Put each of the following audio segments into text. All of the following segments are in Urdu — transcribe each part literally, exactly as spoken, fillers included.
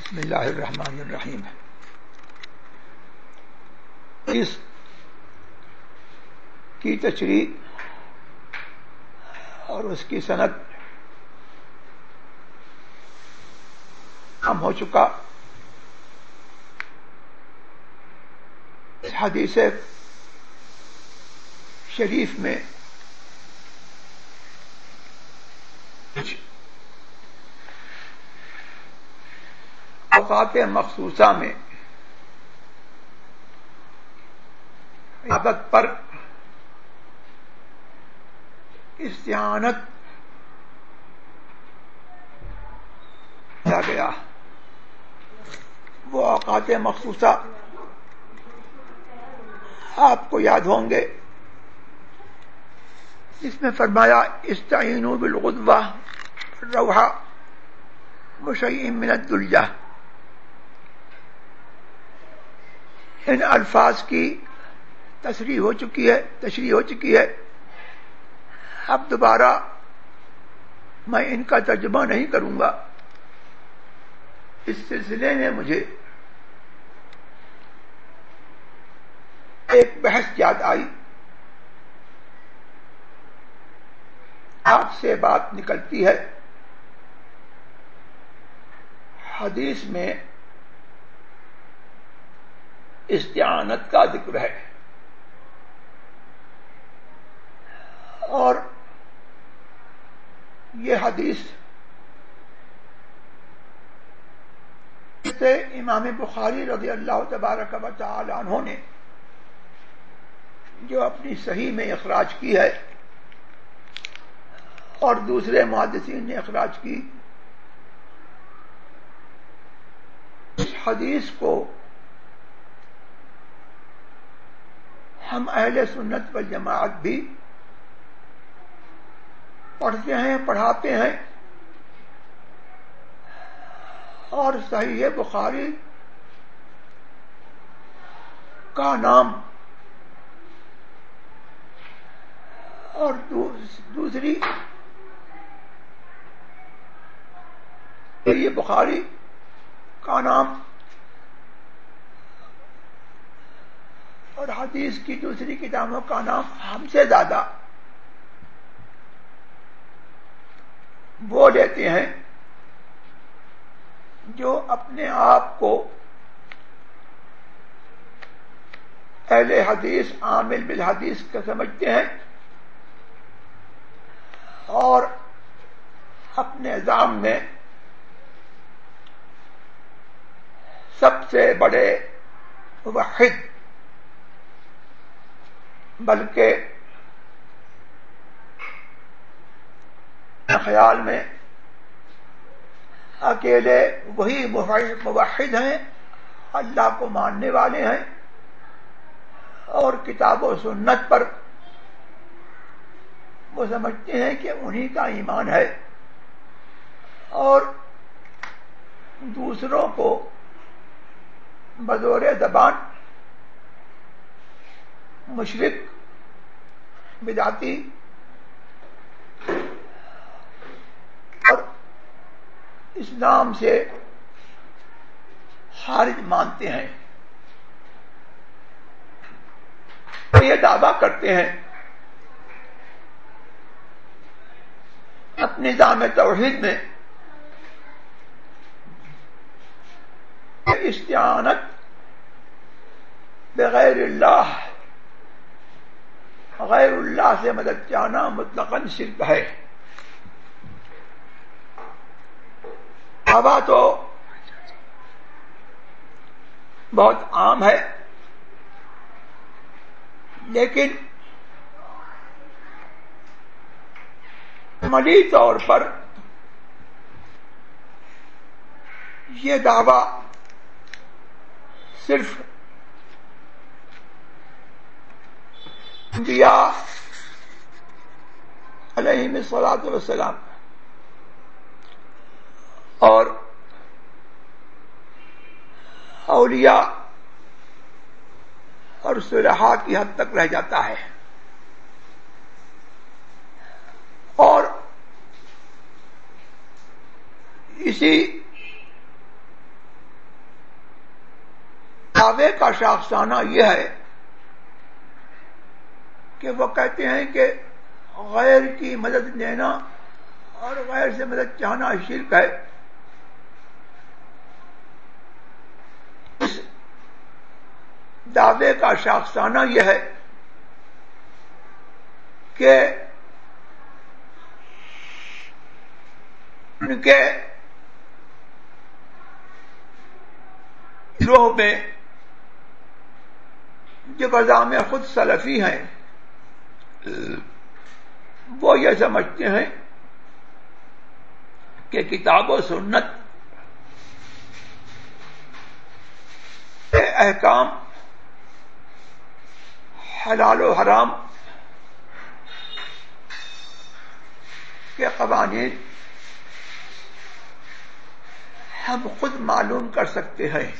بسم اللہ الرحمن الرحیم. اس کی تشریح اور اس کی سند ہم ہو چکا. اس حدیث شریف میں اوقات مخصوصہ میں عبادت پر استعانت کیا گیا. وہ اوقات مخصوصہ آپ کو یاد ہوں گے جس میں فرمایا استعینوا بالغدوہ والروحہ وشیء من الدلیہ. ان الفاظ کی تشریح ہو چکی ہے تشریح ہو چکی ہے اب دوبارہ میں ان کا ترجمہ نہیں کروں گا. اس سلسلے میں مجھے ایک بحث یاد آئی. آپ سے بات نکلتی ہے حدیث میں استعانت کا ذکر ہے اور یہ حدیث سے امام بخاری رضی اللہ تبارک و تعالی عنہ نے جو اپنی صحیح میں اخراج کی ہے اور دوسرے محدثین نے اخراج کی. اس حدیث کو ہم اہل سنت والجماعت بھی پڑھتے ہیں پڑھاتے ہیں اور صحیح بخاری کا نام اور دوسری صحیح بخاری کا نام اور حدیث کی دوسری کتابوں کا نام ہم سے زیادہ وہ لیتے ہیں جو اپنے آپ کو اہل حدیث عامل بالحدیث کا سمجھتے ہیں اور اپنے نظام میں سب سے بڑے موحد بلکہ خیال میں اکیلے وہی موحد ہیں اللہ کو ماننے والے ہیں اور کتاب و سنت پر وہ سمجھتے ہیں کہ انہی کا ایمان ہے اور دوسروں کو بزور زبان مشرک بدعتی اور اسلام سے خارج مانتے ہیں. یہ دعویٰ کرتے ہیں اپنے نظام توحید میں استعانت بغیر اللہ غیر اللہ سے مدد چاہنا مطلقاً شرک ہے. دعویٰ تو بہت عام ہے لیکن عملی طور پر یہ دعویٰ صرف انبیاء علیہم الصلاۃ والسلام اور اولیاء اور صلحاء کی حد تک رہ جاتا ہے اور اسی دعوے کا شاخسانہ یہ ہے کہ وہ کہتے ہیں کہ غیر کی مدد لینا اور غیر سے مدد چاہنا شرک ہے. اس دعوے کا شاخسانہ یہ ہے کہ ان کے گروہ میں جو بذام خود سلفی ہیں وہ یہ سمجھتے ہیں کہ کتاب و سنت کے احکام حلال و حرام کے قوانین ہم خود معلوم کر سکتے ہیں.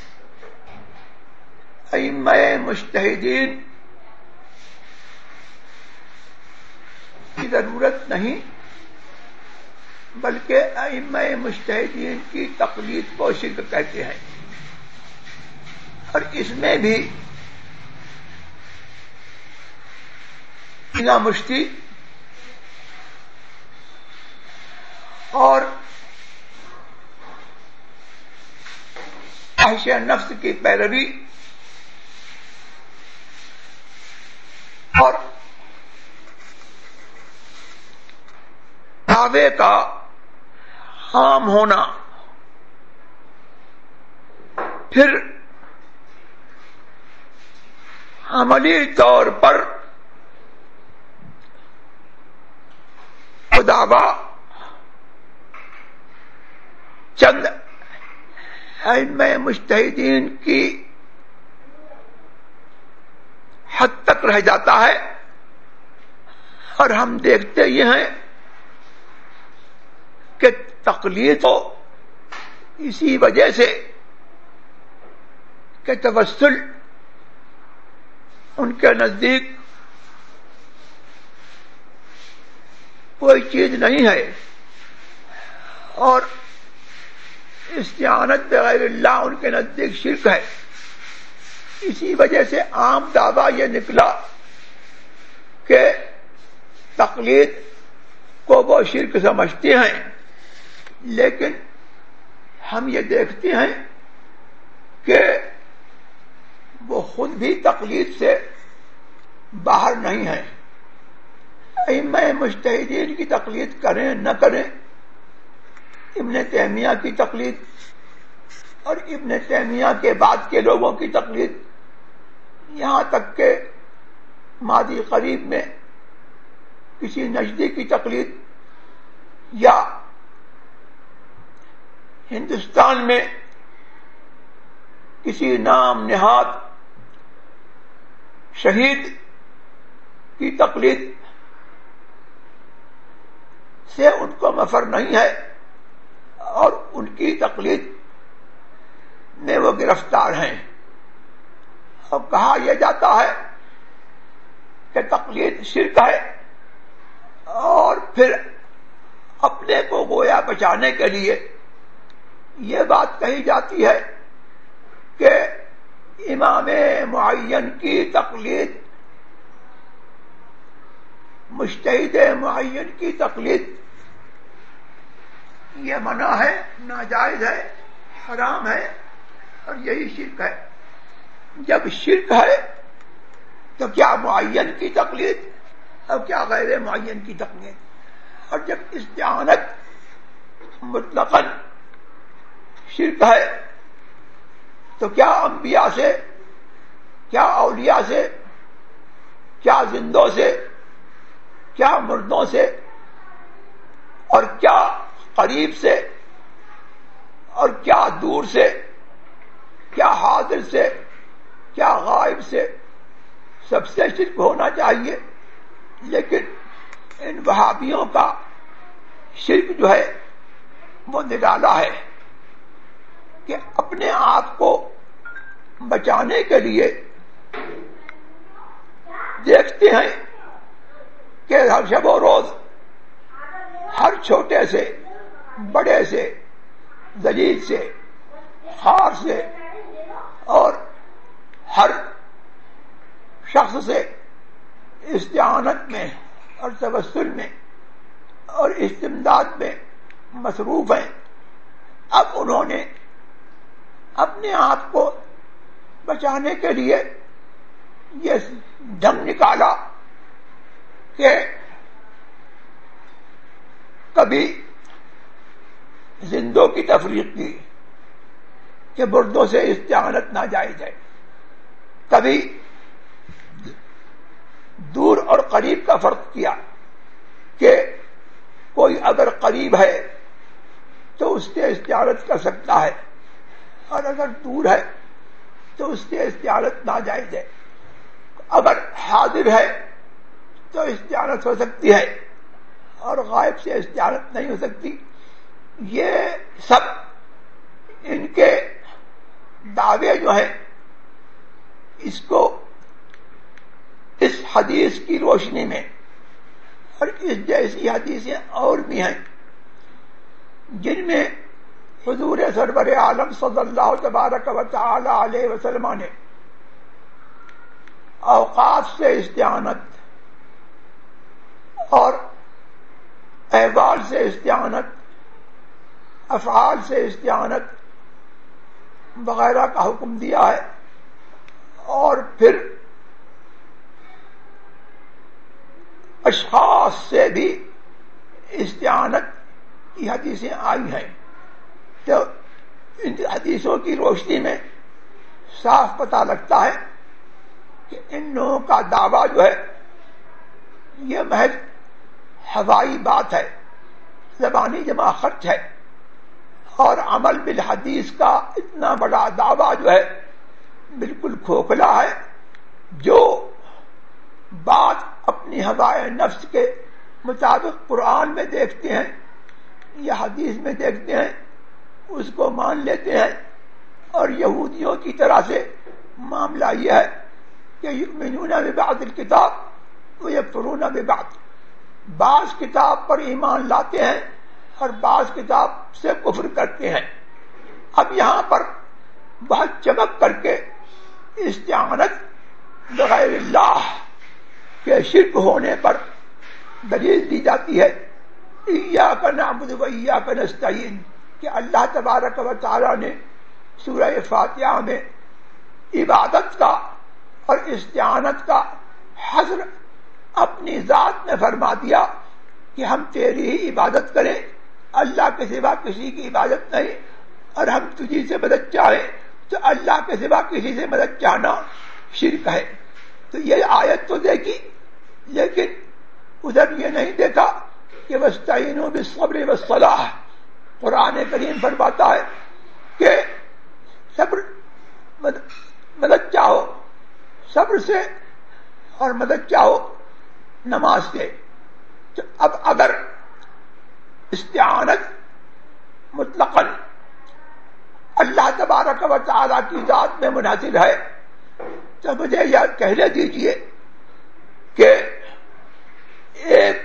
ائمہ مجتہدین کی ضرورت نہیں بلکہ ائمہ مجتہدین کی تقلید کو شرک کہتے ہیں. اور اس میں بھی امام مشتی اور خواہش نفس کی پیروی اور دعوے کا عام ہونا پھر عملی طور پر دعویٰ چند ائمہ مجتہدین کی حد تک رہ جاتا ہے. اور ہم دیکھتے یہ ہیں کہ تقلید تو اسی وجہ سے کہ توسل ان کے نزدیک کوئی چیز نہیں ہے اور استعانت بغیر اللہ ان کے نزدیک شرک ہے. اسی وجہ سے عام دعویٰ یہ نکلا کہ تقلید کو وہ شرک سمجھتے ہیں. لیکن ہم یہ دیکھتے ہیں کہ وہ خود بھی تقلید سے باہر نہیں ہیں. ائمہ مجتہدین کی تقلید کریں نہ کریں، ابن تیمیہ کی تقلید اور ابن تیمیہ کے بعد کے لوگوں کی تقلید، یہاں تک کہ ماضی قریب میں کسی نجدی کی تقلید یا ہندوستان میں کسی نام نہاد شہید کی تقلید سے ان کو مفر نہیں ہے اور ان کی تقلید میں وہ گرفتار ہیں. اب کہا یہ جاتا ہے کہ تقلید شرک ہے اور پھر اپنے کو گویا بچانے کے لیے یہ بات کہی جاتی ہے کہ امام معین کی تقلید، مجتہد معین کی تقلید یہ منع ہے، ناجائز ہے، حرام ہے اور یہی شرک ہے. جب شرک ہے تو کیا معین کی تقلید اور کیا غیر معین کی تقلید؟ اور جب استعانت مطلقاً شرک ہے تو کیا انبیاء سے، کیا اولیاء سے، کیا زندوں سے، کیا مردوں سے اور کیا قریب سے اور کیا دور سے، کیا حاضر سے، کیا غائب سے، سب سے شرک ہونا چاہیے. لیکن ان وہابیوں کا شرک جو ہے وہ نرالا ہے کہ اپنے آپ کو بچانے کے لیے دیکھتے ہیں کہ ہر شب و روز ہر چھوٹے سے بڑے سے ذلیل سے خار سے اور شخص سے استعانت میں اور توسل میں اور استمداد میں مصروف ہیں، اب انہوں نے اپنے آپ کو بچانے کے لیے یہ ڈھنگ نکالا کہ کبھی زندوں کی تفریق کی کہ مردوں سے استعانت ناجائز ہے، کبھی دور اور قریب کا فرق کیا کہ کوئی اگر قریب ہے تو اس سے استعانت کر سکتا ہے اور اگر دور ہے تو اس سے استعانت ناجائز ہے، اگر حاضر ہے تو استعانت ہو سکتی ہے اور غائب سے استعانت نہیں ہو سکتی۔ یہ سب ان کے دعوے جو ہیں اس کو اس حدیث کی روشنی میں، اور اس جیسی حدیثیں اور بھی ہیں جن میں حضور سرور عالم صلی اللہ تبارک و تعالی علیہ وسلم نے اوقات سے استعانت اور احوال سے استعانت، افعال سے استعانت وغیرہ کا حکم دیا ہے، اور پھر اشخاص سے بھی استعانت کی حدیثیں آئی ہیں۔ تو ان حدیثوں کی روشنی میں صاف پتہ لگتا ہے کہ ان لوگوں کا دعویٰ جو ہے یہ محض ہوائی بات ہے، زبانی جمع خرچ ہے، اور عمل بالحدیث کا اتنا بڑا دعویٰ جو ہے بالکل کھوکھلا ہے۔ جو بات اپنی ہوائے نفس کے مطابق قرآن میں دیکھتے ہیں یا حدیث میں دیکھتے ہیں اس کو مان لیتے ہیں، اور یہودیوں کی طرح سے معاملہ یہ ہے کہ یؤمنون ببعض الکتاب ویکفرون ببعض، بعض کتاب پر ایمان لاتے ہیں اور بعض کتاب سے کفر کرتے ہیں۔ اب یہاں پر بہت چمک کر کے استعانت بغیر اللہ کے شرک ہونے پر دلیل دی جاتی ہے، ایاک نعبد و ایاک نستعین، کہ اللہ تبارک و تعالی نے سورہ فاتحہ میں عبادت کا اور استعانت کا حصر اپنی ذات میں فرما دیا کہ ہم تیری ہی عبادت کریں، اللہ کے سوا کسی کی عبادت نہیں، اور ہم تجھی سے مدد چاہیں تو اللہ کے سوا کسی سے مدد چاہنا شرک ہے۔ تو یہ آیت تو دیکھی، لیکن ادھر یہ نہیں دیکھا کہ وَاسْتَعِينُوا بِالصَّبْرِ وَالصَّلَاةِ، قرآن کریم فرماتا ہے کہ صبر مدد چاہو، صبر سے اور مدد چاہو نماز سے۔ تو اب اگر استعانت مطلقاً اللہ تبارک و تعالیٰ کی ذات میں منحصر ہے تو مجھے یہ کہنے دیجئے کہ ایک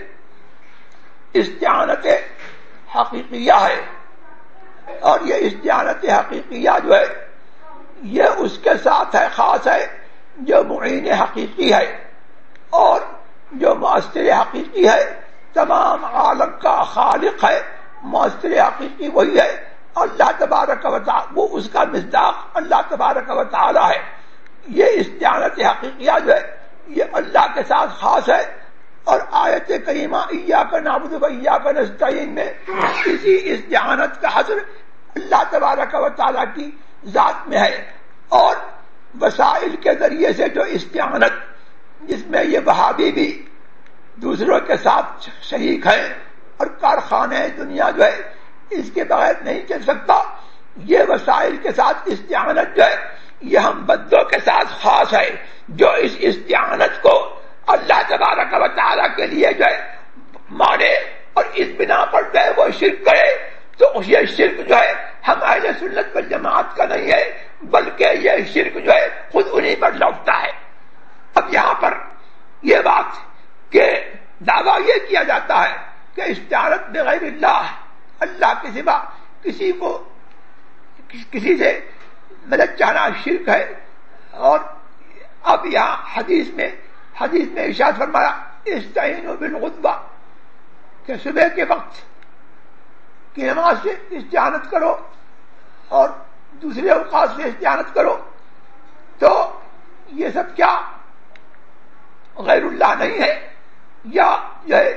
استعانت حقیقیہ ہے، اور یہ استعانت حقیقیہ جو ہے یہ اس کے ساتھ ہے، خاص ہے جو معین حقیقی ہے، اور جو مؤثر حقیقی ہے تمام عالم کا خالق ہے، مؤثر حقیقی وہی ہے، اللہ تبارک و تعالی وہ اس کا مصداق اللہ تبارک و تعالی ہے۔ یہ استعانت حقیقیہ جو ہے یہ اللہ کے ساتھ خاص ہے، اور آیت کریمہ ایاک نعبد و ایاک نستعین میں اسی استعانت کا حصر اللہ تبارک و تعالی کی ذات میں ہے، اور وسائل کے ذریعے سے جو استعانت جس میں یہ وہابی بھی دوسروں کے ساتھ شریک ہیں اور کارخانے دنیا جو ہے اس کے بغیر نہیں چل سکتا، یہ وسائل کے ساتھ استعانت جو ہے یہ ہم بندوں کے ساتھ خاص ہے۔ جو اس استعانت کو اللہ تبارک و تعالیٰ کے لیے جو ہے مانے اور اس بنا پر جو ہے وہ شرک کرے تو یہ شرک جو ہے ہم اہل سنت والجماعت کا نہیں ہے، بلکہ یہ شرک جو ہے خود انہی پر لوٹتا ہے۔ اب یہاں پر یہ بات کہ دعویٰ یہ کیا جاتا ہے کہ استعانت بغیر اللہ، اللہ کے سوا کسی کو کسی سے مدد چاہنا شرک ہے، اور اب یہاں حدیث میں حدیث میں ارشاد فرمایا استعینوا بالغدوہ کہ صبح کے وقت کی نماز سے استعانت کرو اور دوسرے اوقات سے استعانت کرو. تو یہ سب کیا غیر اللہ نہیں ہے یا جو ہے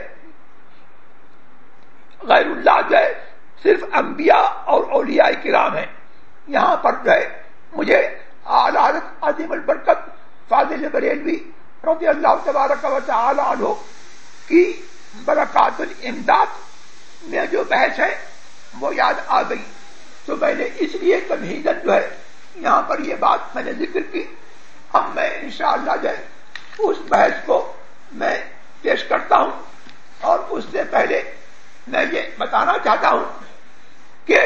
غیر اللہ جو ہے صرف انبیاء اور اولیاء کرام ہیں؟ یہاں پر جو ہے مجھے اعلی حضرت عظیم البرکت فاضل بریلوی رضی اللہ تبارک و تعالی عنہ کی برکات الامداد میں جو بحث ہے وہ یاد آ گئی. تو میں نے اس لیے تمہیداً جو ہے یہاں پر یہ بات میں نے ذکر کی. اب میں انشاءاللہ جو ہے اس بحث کو میں پیش کرتا ہوں, اور اس سے پہلے میں یہ بتانا چاہتا ہوں کہ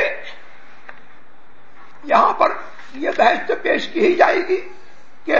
یہاں پر یہ بحث تو پیش کی ہی جائے گی کہ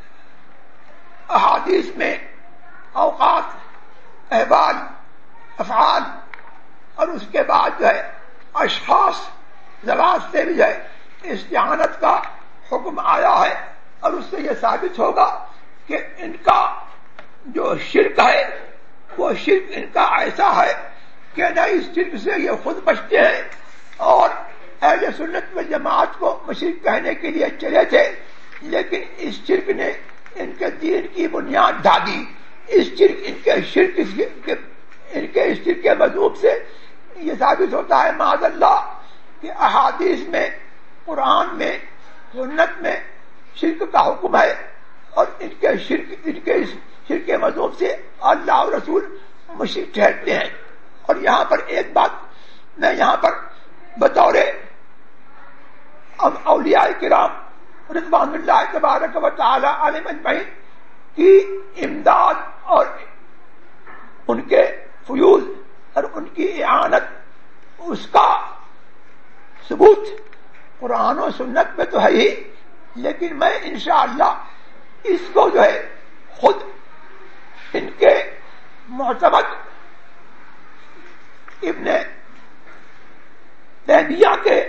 احادیث میں اوقات, احوال, افعال اور اس کے بعد جو ہے اشخاص ذوات سے بھی جو ہے استعانت کا حکم آیا ہے, اور اس سے یہ ثابت ہوگا کہ ان کا جو شرک ہے وہ شرک ان کا ایسا ہے کہ نہ اس شرک سے یہ خود بچتے ہیں, اور اہل سنت و جماعت کو مشرک کہنے کے لیے چلے تھے, لیکن اس شرک نے ان کے دین کی بنیاد ڈھا دی. اس شرک ان کے شرک ان کے اس شرک کے مذہب سے یہ ثابت ہوتا ہے معاذ اللہ کہ احادیث میں, قرآن میں, سنت میں شرک کا حکم ہے, اور ان کے شرک ان کے اس شرک کے مذہب سے اللہ اور رسول مشرک ٹھہرتے ہیں. اور یہاں پر ایک بات میں یہاں پر بطور اب اولیاء کرام رضوان اللہ تبارک و تعالی علیہم اجمعین کی امداد اور ان کے فیوض اور ان کی اعانت, اس کا ثبوت قرآن و سنت میں تو ہے ہی, لیکن میں انشاءاللہ اس کو جو ہے خود ان کے معتمد ابن تیمیہ کے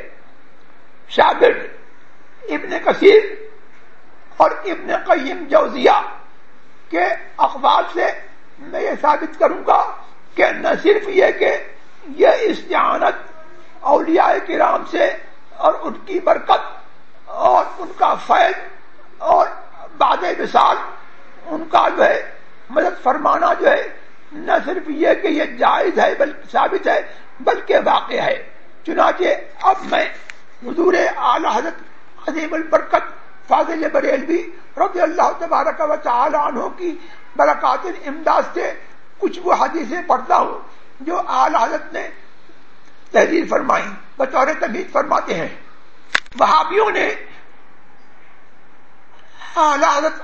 شاگرد ابن کثیر اور ابن قیم جوزیہ کے اقوال سے میں یہ ثابت کروں گا کہ نہ صرف یہ کہ یہ استعانت اولیاء کرام سے اور ان کی برکت اور ان کا فیض اور بعد وصال ان کا جو ہے مدد فرمانا جو ہے نہ صرف یہ کہ یہ جائز ہے بلکہ ثابت ہے بلکہ واقع ہے. چنانچہ اب میں حضور اعلی حضرت عظیم البرکت فاضل بریلوی رضی اللہ تبارک و تعالی عنہ کی برکات الامداد سے کچھ وہ حدیثیں پڑھتا ہوں جو اعلی حضرت نے تحریر فرمائی. بطور تمہید فرماتے ہیں, وہابیوں نے اعلی حضرت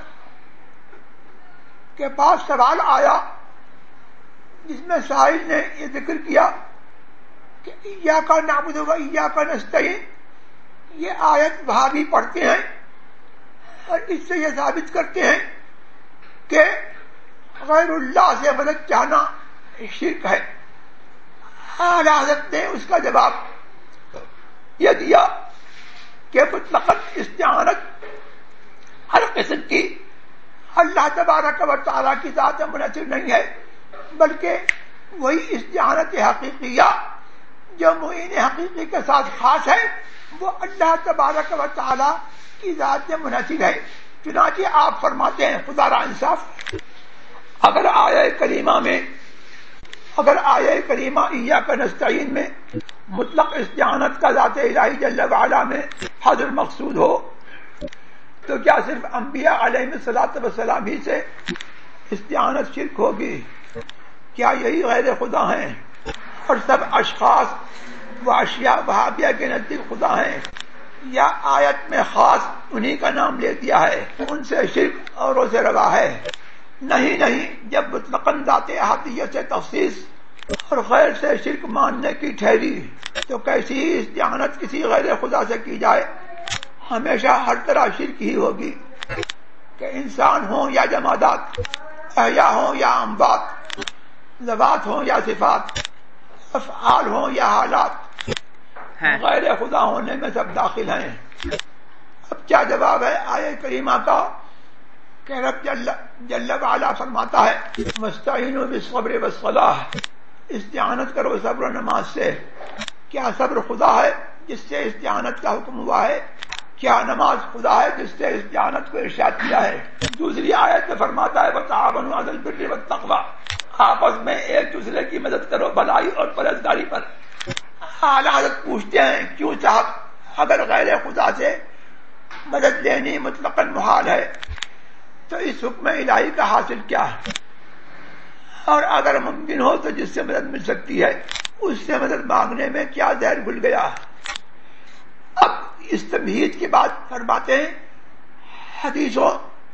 کے پاس سوال آیا جس میں سائل نے یہ ذکر کیا کہ ایاک نعبد و ایاک نستعین, یہ آیت وہابی پڑھتے ہیں اور اس سے یہ ثابت کرتے ہیں کہ غیر اللہ سے مدد چاہنا شرک ہے. اعلی حضرت نے اس کا جواب یہ دیا کہ مطلقاً استعانت ہر قسم کی اللہ تبارک و تعالیٰ کی ذات منحصر نہیں ہے, بلکہ وہی استعانت حقیقیہ جو معین حقیقی کے ساتھ خاص ہے وہ اللہ تبارک و تعالیٰ کی ذات سے منحصر ہے. چنانچہ آپ فرماتے ہیں خدا را انصاف, اگر آیہ کریمہ میں اگر آیہ کریمہ ایاک نستعین میں مطلق استعانت کا ذات الہی جل وعلا میں حاضر مقصود ہو تو کیا صرف انبیاء علیہ الصلوۃ والسلام ہی سے استعانت شرک ہوگی؟ کیا یہی غیر خدا ہیں اور سب اشخاص و اشیاء وہابیہ کے نزدیک خدا ہیں، یا آیت میں خاص انہی کا نام لے دیا ہے، ان سے شرک اوروں سے روا ہے؟ نہیں نہیں، جب مطلقاً ذات احادیت سے تخصیص اور غیر سے شرک ماننے کی ٹھہری تو کیسی استعانت کسی غیر خدا سے کی جائے؟ ہمیشہ ہر طرح شرک ہی ہوگی، کہ انسان ہوں یا جمادات، احیاء ہوں یا اموات، ذوات ہوں یا صفات، افعال ہوں یا حالات، غیر خدا ہونے میں سب داخل ہیں۔ اب کیا جواب ہے آیہ کریمہ کا کہ رب جل جل وعلا فرماتا ہے مستعینوا بالصبر والصلاح، استعانت کرو صبر و نماز سے. کیا صبر خدا ہے جس سے استعانت کا حکم ہوا ہے؟ کیا نماز خدا ہے جس سے استعانت کو ارشاد کیا ہے؟ دوسری آیت میں فرماتا ہے وتعاونوا علی البر والتقوی، آپس میں ایک دوسرے کی مدد کرو بھلائی اور پرہیزگاری پر. اعلی حضرت پوچھتے ہیں کیوں صاحب اگر غیر خدا سے مدد لینی مطلقاً محال ہے تو اس حکم الہی کا حاصل کیا ہے؟ اور اگر ممکن ہو تو جس سے مدد مل سکتی ہے اس سے مدد مانگنے میں کیا زہر گھل گیا؟ اب اس تمہید کے بعد فرماتے ہیں حدیثوں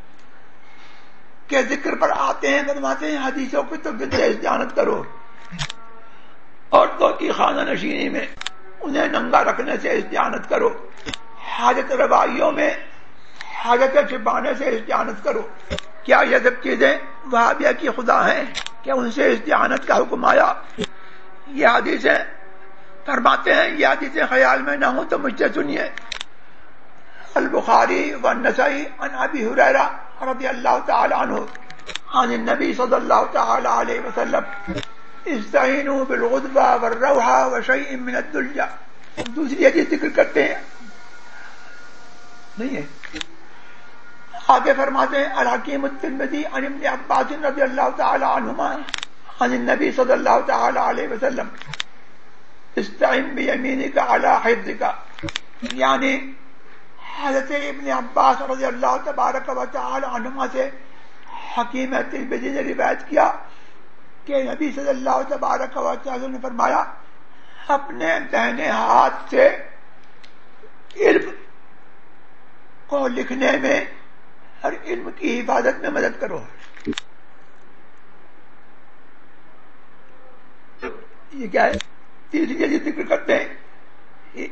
کے ذکر پر آتے ہیں، فرماتے ہیں حدیثوں کی تو سے استعانت کرو، عورتوں کی خانہ نشینی میں انہیں ننگا رکھنے سے استعانت کرو، حاجت روائیوں میں حاجت چھپانے سے استعانت کرو. کیا یہ سب چیزیں وہابیہ کی خدا ہیں؟ کیا ان سے استعانت کا حکم آیا؟ یہ حدیثیں فرماتے ہیں یہ حدیثیں خیال میں نہ ہوں تو مجھ سے سنیے. البخاری والنسائی عن ابی ہریرہ رضی اللہ تعالی عنہ عن النبی صلی اللہ تعالی علیہ وسلم استعینوا بالغدوہ والروحہ وشیء من الدلجہ. دوسری حدیث ذکر کرتے ہیں نہیں ہے. آگے فرماتے ہیں الحکیم الترمذی عن ابن عباس رضی اللہ تعالی عنہما عن النبی صلی اللہ تعالی علیہ وسلم استعن بیمینک علی حفظک. یعنی حضرت ابن عباس رضی اللہ تبارک و تعالی عنہما سے حکیم ترمذی نے روایت کیا کہ نبی صلی اللہ تبارک و تعالی نے فرمایا اپنے دہنے ہاتھ سے علم کو لکھنے میں اور علم کی حفاظت میں مدد کرو. یہ کیا ہے؟ تیسری چیز ذکر کرتے ہیں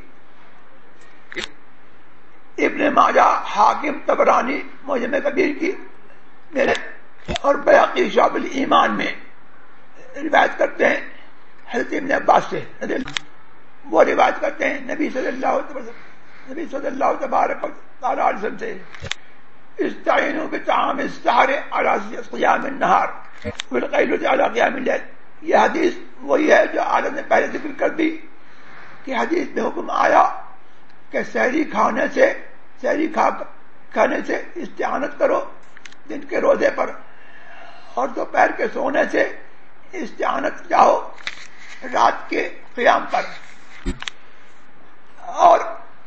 ابن ماجہ، حاکم، طبرانی معجم کبیر کی میرے اور بیہقی شعب الایمان میں روایت کرتے ہیں حضرت ابن عباس سے. وہ روایت کرتے ہیں نبی صلی اللہ علیہ وسلم نبی صلی اللہ تبارک تعالی علیہ وسلم سے استعینوا بطعام السحر علی قیام النہار والقیلۃ علی قیام اللیل. یہ حدیث وہی ہے جو عالم نے پہلے ذکر کر دی کہ حدیث میں حکم آیا کہ سحری کھانے سے سحری کھا کھانے سے استعانت کرو دن کے روزے پر، اور دوپہر کے سونے سے استعانت چاہو رات کے قیام پر. اور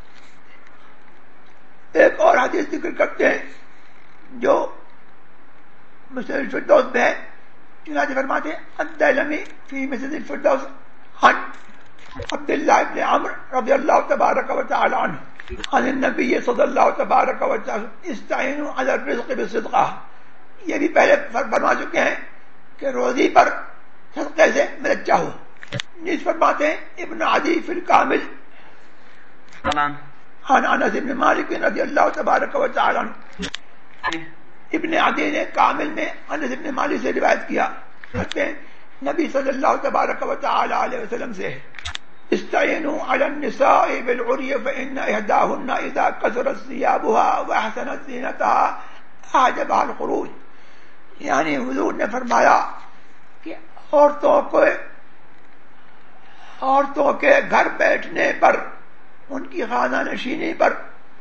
ایک اور حدیث ذکر کرتے ہیں جو مسند الفردوس میں ہے. چنانچہ فرماتے ہیں الدیلمی فی مسند الفردوس عن عبداللہ ابن عمرو رضی اللہ تبارک و تعالی عنہ عن النبی صلی اللہ تبارک و تعالی استعینوا علی الرزق بالصدقہ. یہ بھی پہلے فرما چکے ہیں کہ روزی پر صدقے سے مدد چاہو. نیز فرماتے ہیں ابن عدی فی الکامل عن انس بن مالک رضی اللہ تبارک و تعالی عنہ. ابن عدی نے کامل میں انس بن مالک سے روایت کیا کہتے ہیں نبی صلی اللہ تبارک و تعالی علیہ وسلم سے استعینوا علی النساء بالعری فإن احداهن اذا كثرت ثيابها واحسنت زینتها اعجبها الخروج. یعنی حضور نے فرمایا کہ عورتوں کو عورتوں کے گھر بیٹھنے پر، ان کی خانہ نشینی پر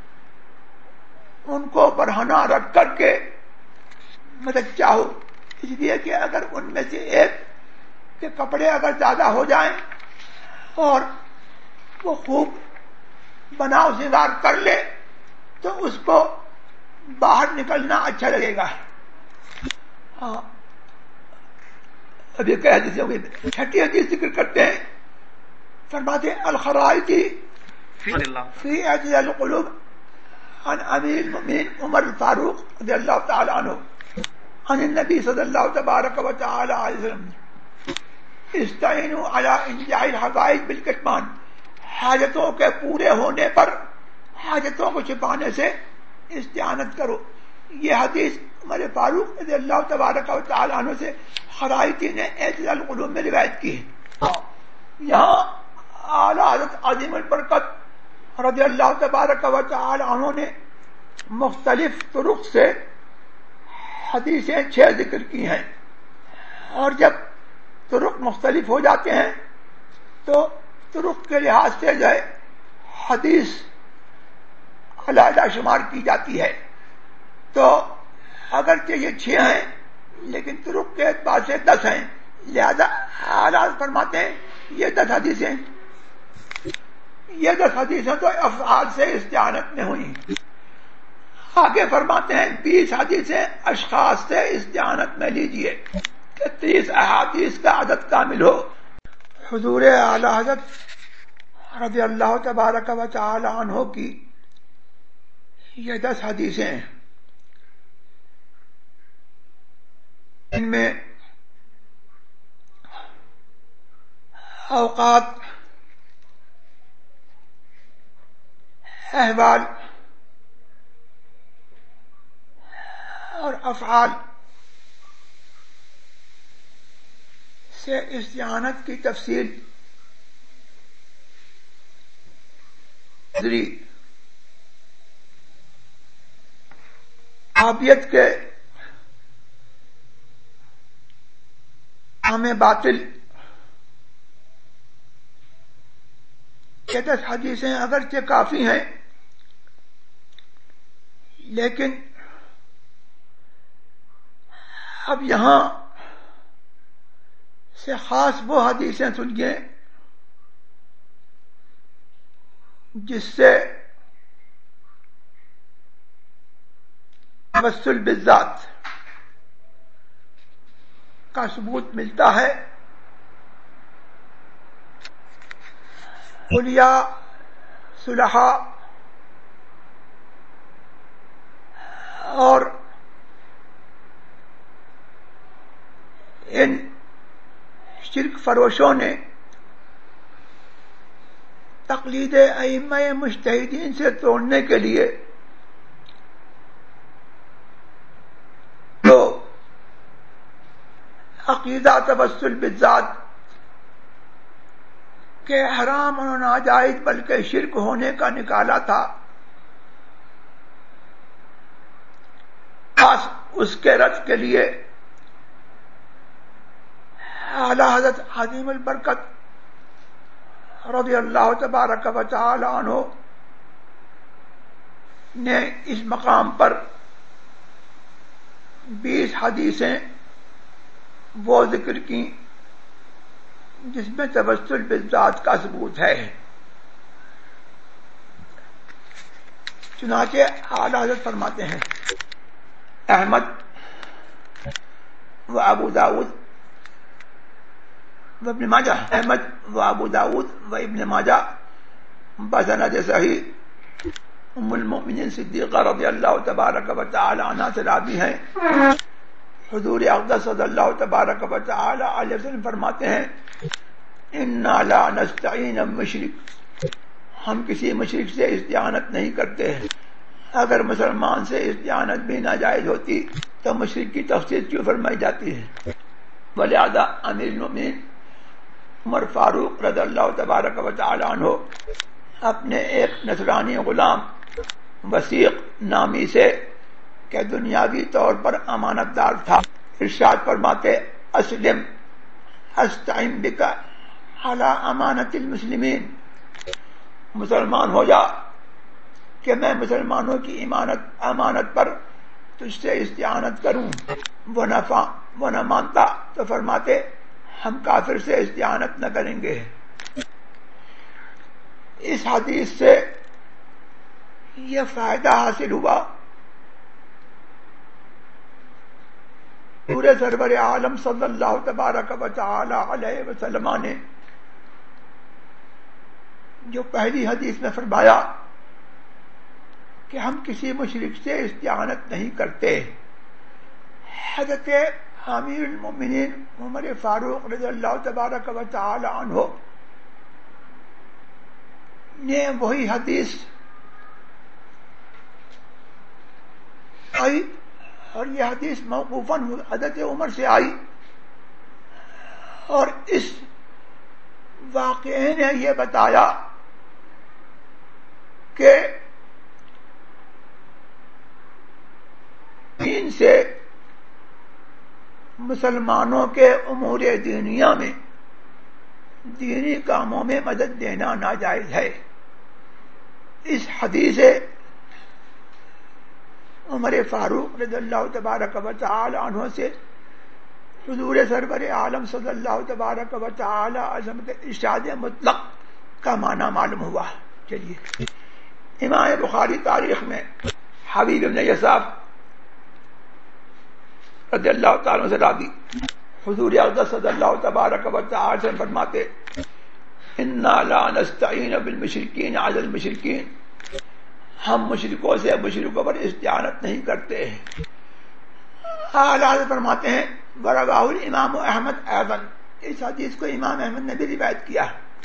ان کو برہنہ رکھ کر کے مدد چاہو، اس لیے کہ اگر ان میں سے ایک کے کپڑے اگر زیادہ ہو جائیں اور وہ خوب بناؤ سنگار کر لے تو اس کو باہر نکلنا اچھا لگے گا. ہاں اب یہ کہہ دیتے ہوئے چھٹی حدیث ذکر کرتے ہیں. فرماتے ہیں الخرائطی فی اعتدال القلوب عن امیر المؤمنین عمر الفاروق رضی اللہ تعالی عنہ عن النبی صلی اللہ تبارک و تعالی علیہ وسلم استعینوا علی انجاء الحوائج بالکتمان. حاجتوں کے پورے ہونے پر حاجتوں کو چھپانے سے استعانت کرو. یہ حدیث عمر فاروق رضی اللہ تبارک و تعالی عنہ سے خرائطی نے اعتدال القلوب میں روایت کی ہے. یہاں اعلی حضرت عظیم البرکت رضی اللہ تبارک و تعالی عنہ نے مختلف طرق سے حدیثیں چھ ذکر کی ہیں، اور جب طرق مختلف ہو جاتے ہیں تو طرق کے لحاظ سے جو ہے حدیث علیحدہ شمار کی جاتی ہے. تو اگرچہ یہ چھ ہیں لیکن طرق کے اعتبار سے دس ہیں، لہذا اعلیٰ فرماتے ہیں یہ دس حدیثیں یہ دس حدیثیں تو افعال سے استعانت میں ہوئی. آگے فرماتے ہیں بیس حدیثیں اشخاص سے استعانت میں لیجئے کہ تیس احادیث کا عدد کامل ہو. حضور اعلیٰ حضرت رضی اللہ تبارک و تعالی عنہ کی یہ دس حدیثیں، ان میں اوقات، احوال اور افعال سے استعانت کی تفصیل ذری عابیت کے عام باطل یہ دس حدیثیں اگرچہ کافی ہیں لیکن اب یہاں سے خاص وہ حدیثیں سنیے جس سے توسل بالذات کا ثبوت ملتا ہے. اولیاء، صلحاء اور ان شرک فروشوں نے تقلید ائمہ مجتہدین سے توڑنے کے لیے تو عقیدہ توسل بالذات کہ حرام اور ناجائز بلکہ شرک ہونے کا نکالا تھا، خاص اس کے رد کے لیے اعلی حضرت عظیم البرکت رضی اللہ تبارک و تعالی عنہ نے اس مقام پر بیس حدیثیں وہ ذکر کی جس میں توسل بالذات کا ثبوت ہے. چنانچہ اعلی حضرت فرماتے ہیں احمد و ابو داود و ابن ماجہ احمد و ابو داود و ابن ماجہ بسند صحیح ام المؤمنین صدیقہ رضی اللہ تبارک و تعالی عنہ سے راوی ہیں. حضور اقدس صلی اللہ تبارک و تعالی علیہ وسلم فرماتے ہیں انا لا نستعین مشرک، ہم کسی مشرک سے استعانت نہیں کرتے ہیں. اگر مسلمان سے استعانت بھی ناجائز ہوتی تو مشرک کی تخصیص کیوں فرمائی جاتی ہے؟ ولہذا امیر المؤمنین عمر فاروق رضی اللہ تبارک و تعالی عنہ اپنے ایک نصرانی غلام وثیق نامی سے کہ دنیاوی طور پر امانت دار تھا ارشاد فرماتے اسلم استعین بک علی امانت المسلمین، مسلمان ہو جا کہ میں مسلمانوں کی امانت امانت پر تجھ سے استعانت کروں. وہ نہ وہ نہ مانتا تو فرماتے ہم کافر سے استعانت نہ کریں گے. اس حدیث سے یہ فائدہ حاصل ہوا پورے سرور عالم صلی اللہ تبارک و تعالی علیہ وسلم نے جو پہلی حدیث میں فرمایا کہ ہم کسی مشرک سے استعانت نہیں کرتے. حضرت امیر المؤمنین عمر فاروق رضی اللہ تبارک و تعالی عنہ نے وہی حدیث آئی اور یہ حدیث موقوفاً حضرت عمر سے آئی اور اس واقعے نے یہ بتایا کہ دین سے مسلمانوں کے امور دینیہ میں دینی کاموں میں مدد دینا ناجائز ہے۔ اس حدیث عمر فاروق رضی اللہ تبارک و تعالی عنہ سے حضور سرور عالم صلی اللہ تبارک و تعالی علیہ وسلم کے ارشاد مطلق کا معنی معلوم ہوا۔ چلیے، امام بخاری تاریخ میں حبیب بن یساف رضی اللہ تعالیٰ سے راوی حضور اقدس صلی اللہ تبارک و تعالی سے فرماتے انا لا نستعین بالمشرکین علی المشرکین، ہم مشرکوں سے مشرکوں پر استعانت نہیں کرتے۔ اعلیٰ فرماتے ہیں ورواہ الامام احمد ایضا، اس حدیث کو امام احمد نے بھی روایت کیا۔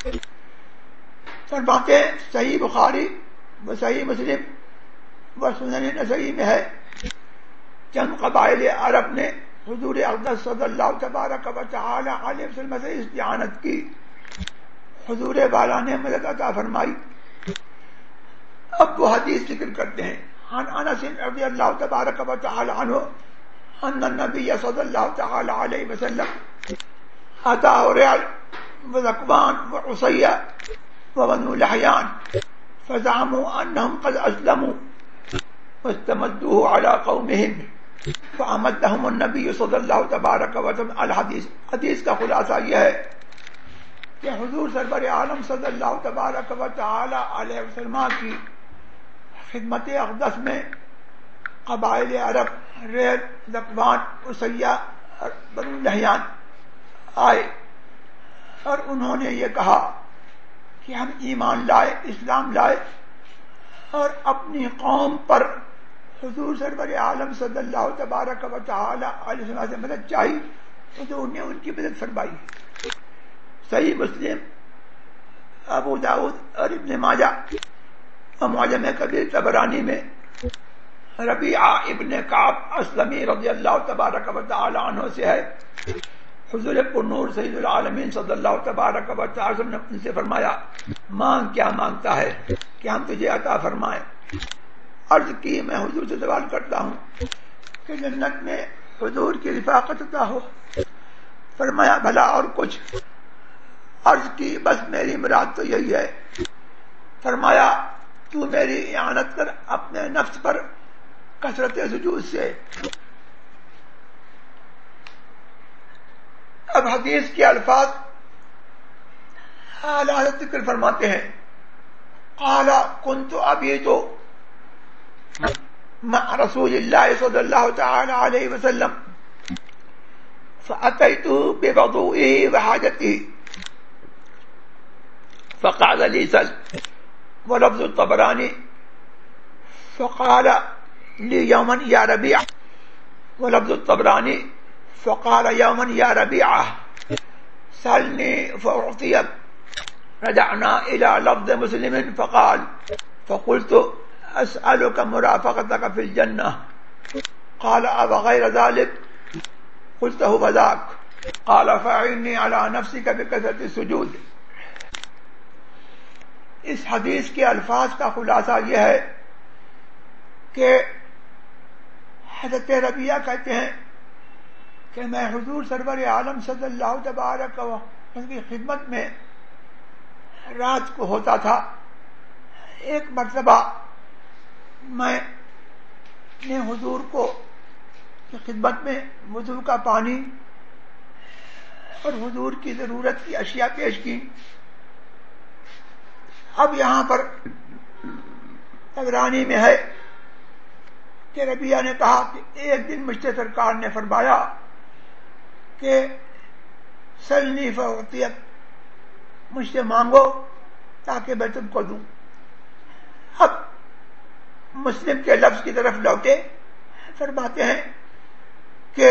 فرماتے ہیں صحیح بخاری و صحیح مسلم و سنن نسائی میں ہے چند قبائل عرب نے حضور اقدس صلی اللہ تبارک و تعالی علیہ وسلم سے استعانت کی، حضور والا نے مدد عطا فرمائی۔ اب وہ حدیث ذکر کرتے ہیں عن انس رضی اللہ تبارک و تعالی عنہ ان النبی صلی اللہ تعالی علیہ وسلم اتى رعل وذكوان وعصية وبنو لحيان فزعموا انهم قد اسلموا واستمدوه على قومهم فامدهم النبی صلی اللہ تبارک و تعالی الحدیث۔ حدیث کا خلاصہ یہ ہے کہ حضور سرور عالم صلی اللہ تبارک و تعالی علیہ وسلم کی خدمت اقدس میں قبائل عرب ریل، ذکوان، عصیہ اور بنو لحیان آئے اور انہوں نے یہ کہا کہ ہم ایمان لائے، اسلام لائے اور اپنی قوم پر حضور سرور عالم صلی اللہ تبارک و تعالی علیہ وسلم سے مدد چاہی، حضور نے ان کی مدد فرمائی۔ صحیح مسلم، ابو داؤد اور ابن ماجہ اور معجم کبیر طبرانی میں ربیعہ ابن کعب اسلمی رضی اللہ تبارک و تعالی عنہ سے ہے حضور پرنور سید العالمین صلی اللہ تبارک و تعالی نے ان سے فرمایا مانگ کیا مانگتا ہے کہ ہم تجھے عطا فرمائیں۔ عرض کی میں حضور سے سوال کرتا ہوں کہ جنت میں حضور کی رفاقت عطا ہو۔ فرمایا بھلا اور کچھ؟ عرض کی بس میری مراد تو یہی ہے۔ فرمایا تو میری اعانت کر اپنے نفس پر کثرت سجود سے۔ اب حدیث کے الفاظ اعلیٰ ذکر فرماتے ہیں قال كنت ابيت مع رسول الله صلی اللہ تعالی علیہ وسلم فأتيته بوضوئه وحاجته فقال لي سل، ولفظ الطبراني فقال لي يوما يا ربيع، ولفظ الطبراني فقال يوما يا ربيعة سلني فأعطيك۔ رجعنا إلى لفظ مسلم فقال فقلت أسألك مرافقتك في الجنة، قال أبغير ذلك؟ قلت هو ذاك، قال فأعني على نفسك بكثرة السجود۔ اس حدیث کے الفاظ کا خلاصہ یہ ہے کہ حضرت ربیعہ کہتے ہیں کہ میں حضور سرور عالم صلی اللہ تبارک و تعالی کی خدمت میں رات کو ہوتا تھا۔ ایک مرتبہ میں نے حضور کو کی خدمت میں وضو کا پانی اور حضور کی ضرورت کی اشیاء پیش کی۔ اب یہاں پر طبرانی میں ہے کہ ربیعہ نے کہا کہ ایک دن مجھ سے سرکار نے فرمایا کہ سلنی فأعطیک، مجھ سے مانگو تاکہ میں تم کو دوں۔ اب مسلم کے لفظ کی طرف لوٹے، فرماتے ہیں کہ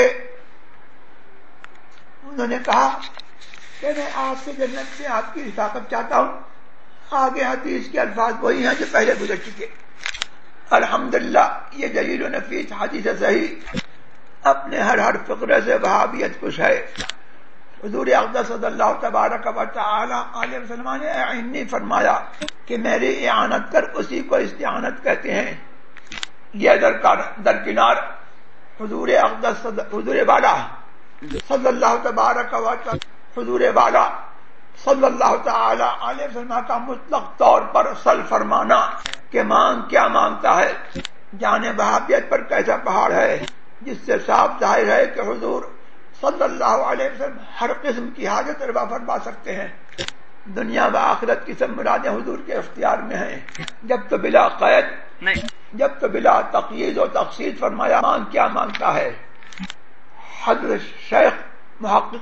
انہوں نے کہا کہ میں آپ سے جنت سے آپ کی رفاقت چاہتا ہوں۔ آگے حدیث کے الفاظ وہی ہیں جو پہلے گزر چکے۔ الحمدللہ یہ جلیل و نفیس حدیث صحیح اپنے ہر ہر فقرے سے وہابیت خوش ہے۔ حضور اقدس صلی اللہ تبارک و تعالی علیہ وسلم نے اعنی فرمایا کہ میری اعانت کر اسی کو استعانت کہتے ہیں۔ یہ درکنار حضور اقدس حضور والا صلی اللہ تبارک و تعالی حضور والا صلی اللہ تعالی علیہ وسلم کا مطلق طور پر سل فرمانا کہ مانگ کیا مانگتا ہے، جانے وہابیت پر کیسا پہاڑ ہے، جس سے صاف ظاہر ہے کہ حضور صلی اللہ علیہ وسلم ہر قسم کی حاجت روا فرما سکتے ہیں۔ دنیا و آخرت کی سب مرادیں حضور کے اختیار میں ہیں، جب تو بلا قید نہیں، جب تو بلا تقیید و تخصیص فرمایا مانگ کیا مانگتا ہے۔ حضرت شیخ محقق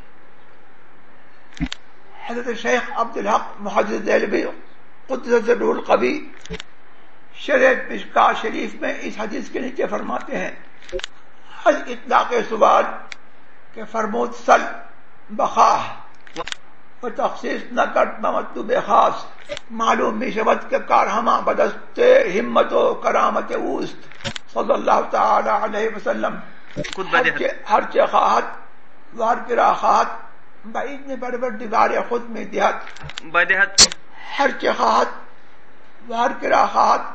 حضرت شیخ عبدالحق محدث دہلوی قدس سرہ القوی شرح مشکاہ شریف میں اس حدیث کے نیچے فرماتے ہیں، از اطلاق سوال کہ فرمود سل بخواہ و تخصیص نہ کر بمطلوب خاص، معلوم می شود کہ کارہما بدست ہمت و کرامت اوست صلی اللہ تعالی علیہ وسلم، ہر چہ خواہت وار کرا خواہت باذن پروردگار خود میں دیہت بدہت، ہر چہ خواہت وار کرا خواہت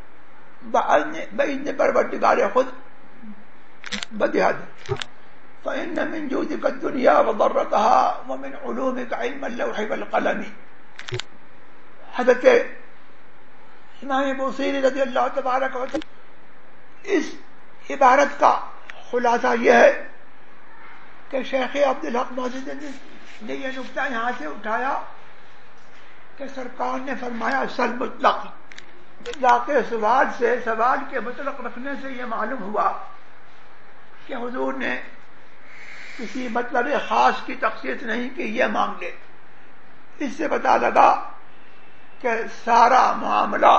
باذن پروردگار خود بدہت، فإن من جودك الدنيا وضرتها ومن علومك علم اللوح والقلم۔ حضرت امام بوصیری رضی اللہ تبارک و تعالی اس عبارت کا خلاصہ یہ ہے کہ شیخ عبدالحق محدث نے یہ نقطہ یہاں سے اٹھایا کہ سرکار نے فرمایا سل مطلق، اطلاق سوال سے سوال کے مطلق رکھنے سے یہ معلوم ہوا کہ حضور نے کسی مطلب خاص کی تخصیص نہیں کہ یہ مانگ لے۔ اس سے پتہ لگا کہ سارا معاملہ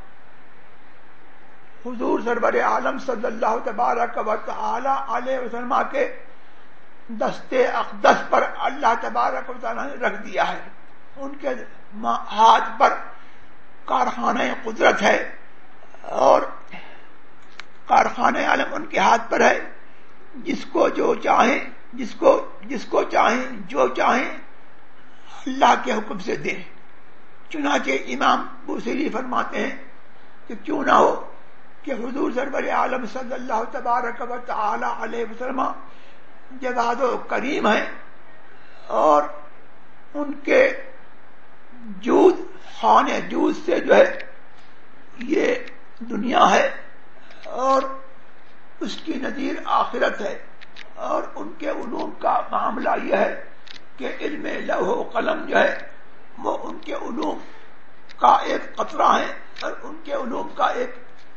حضور سرور عالم صلی اللہ تبارک و تعالی علیہ وسلم کے دستے اقدس پر اللہ تبارک و تعالی نے رکھ دیا ہے۔ ان کے ہاتھ پر کارخانہ قدرت ہے اور کارخانہ عالم ان کے ہاتھ پر ہے، جس کو جو چاہیں جس کو جس کو چاہیں جو چاہیں اللہ کے حکم سے دیں۔ چنانچہ امام بوصیری فرماتے ہیں کہ کیوں نہ ہو کہ حضور سرور عالم صلی اللہ تبارک و تعالی علیہ وسلم جواد و کریم ہیں، اور ان کے جود خوان جود سے جو ہے یہ دنیا ہے اور اس کی نظیر آخرت ہے، اور ان کے علوم کا معاملہ یہ ہے کہ علم لوح و قلم جو ہے وہ ان کے علوم کا ایک قطرہ ہے، اور ان کے علوم کا ایک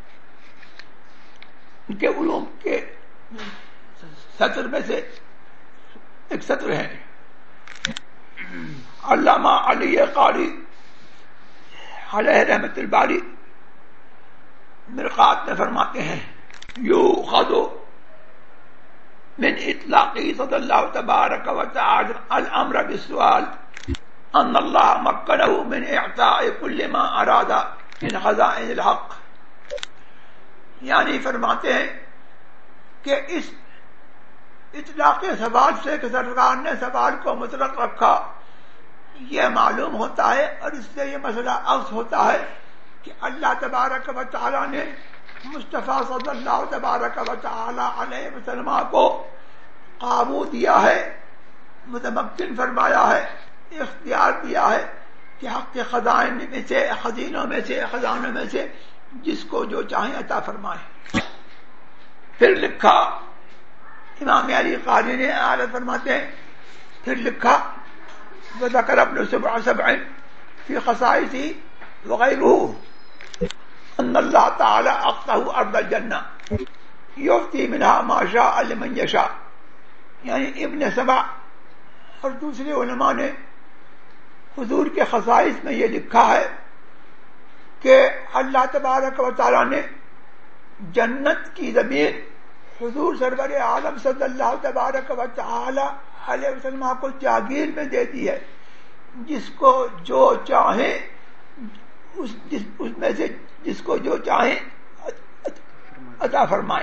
ان کے علوم کے سطر میں سے ایک سطر ہے۔ علامہ علی قاری علیہ رحمت الباری مرقات میں فرماتے ہیں، یؤخذ من اطلاقه صلی اللہ تبارک و تعالی الامر بالسؤال ان اللہ مکنه من اعطاء كل ما اراد من خزائن الحق۔ یعنی فرماتے ہیں کہ اس اطلاق سوال سے کہ سرکار نے سوال کو مطلق رکھا، یہ معلوم ہوتا ہے اور اس سے یہ مسئلہ عکس ہوتا ہے کہ اللہ تبارک و تعالی نے مصطفیٰ صلی اللہ تبارک و تعالی علیہ وسلم کو قابو دیا ہے، متمکن فرمایا ہے، اختیار دیا ہے کہ حق کے خزائن میں سے خزینوں میں سے خزانوں میں سے جس کو جو چاہیں عطا فرمائے۔ پھر لکھا امام علی قاری نے اعلیٰ فرماتے ہیں، پھر لکھا وذکر ابن سبع سبع فی خصائصی وغیرہ ان اللہ تعالی اقطع ارض الجنہ یعطی منہا ما شاء لمن یشاء۔ یعنی ابن سبع اور دوسرے علماء نے حضور کے خصائص میں یہ لکھا ہے کہ اللہ تبارک و تعالی نے جنت کی زمین حضور سرور عالم صلی اللہ تبارک و تعالی علیہ وسلم کو جاگیر میں دے دی ہے، جس کو جو چاہیں اس, جس, اس میں سے جس کو جو چاہیں عطا فرمائیں۔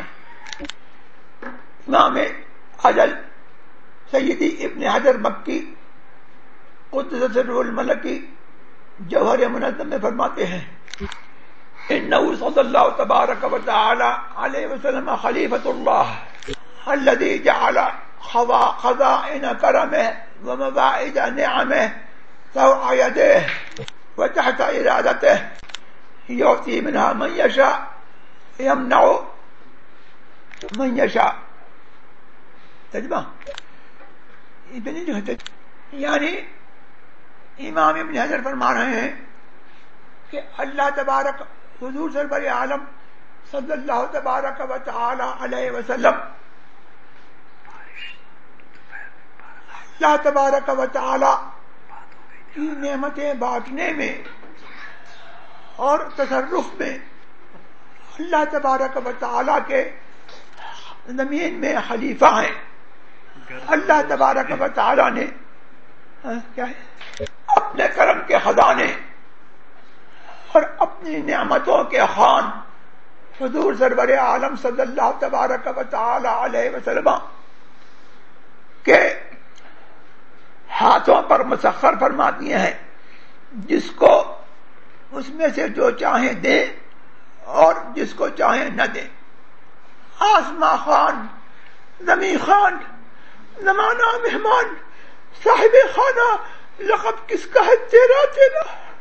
امام اجل سیدی ابن حجر مکی قدس سرہ الملکی جوہر منظم میں فرماتے ہیں، انه صلی اللہ تبارک و تعالی علیہ وسلم خلیفۃ اللہ الذي جعل خزائن کرمه ومواعظ نعمه فوق يديه وتحت إرادته يعطي منها من يشاء يمنع من يشاء. تجمع یعنی امام ابن حجر فرما رہے ہیں کہ اللہ تبارک حضور سرور عالم صلی اللہ تبارک و تعالی علیہ وسلم اللہ تبارک و تعالی کی نعمتیں بانٹنے میں اور تصرف میں اللہ تبارک و تعالی کے زمین میں خلیفہ ہیں. اللہ تبارک و تعالی نے کیا ہے اپنے کرم کے خزانے اور اپنی نعمتوں کے خوان حضور سرور عالم صلی اللہ تبارک و تعالی علیہ وسلم کے ہاتھوں پر مسخر فرما دیے ہیں. جس کو اس میں سے جو چاہیں دیں اور جس کو چاہیں نہ دیں. آسماں خان، زمین خان، زمانہ مہمان، صاحب خانہ، لقب کس کا ہے تیرا تیرا.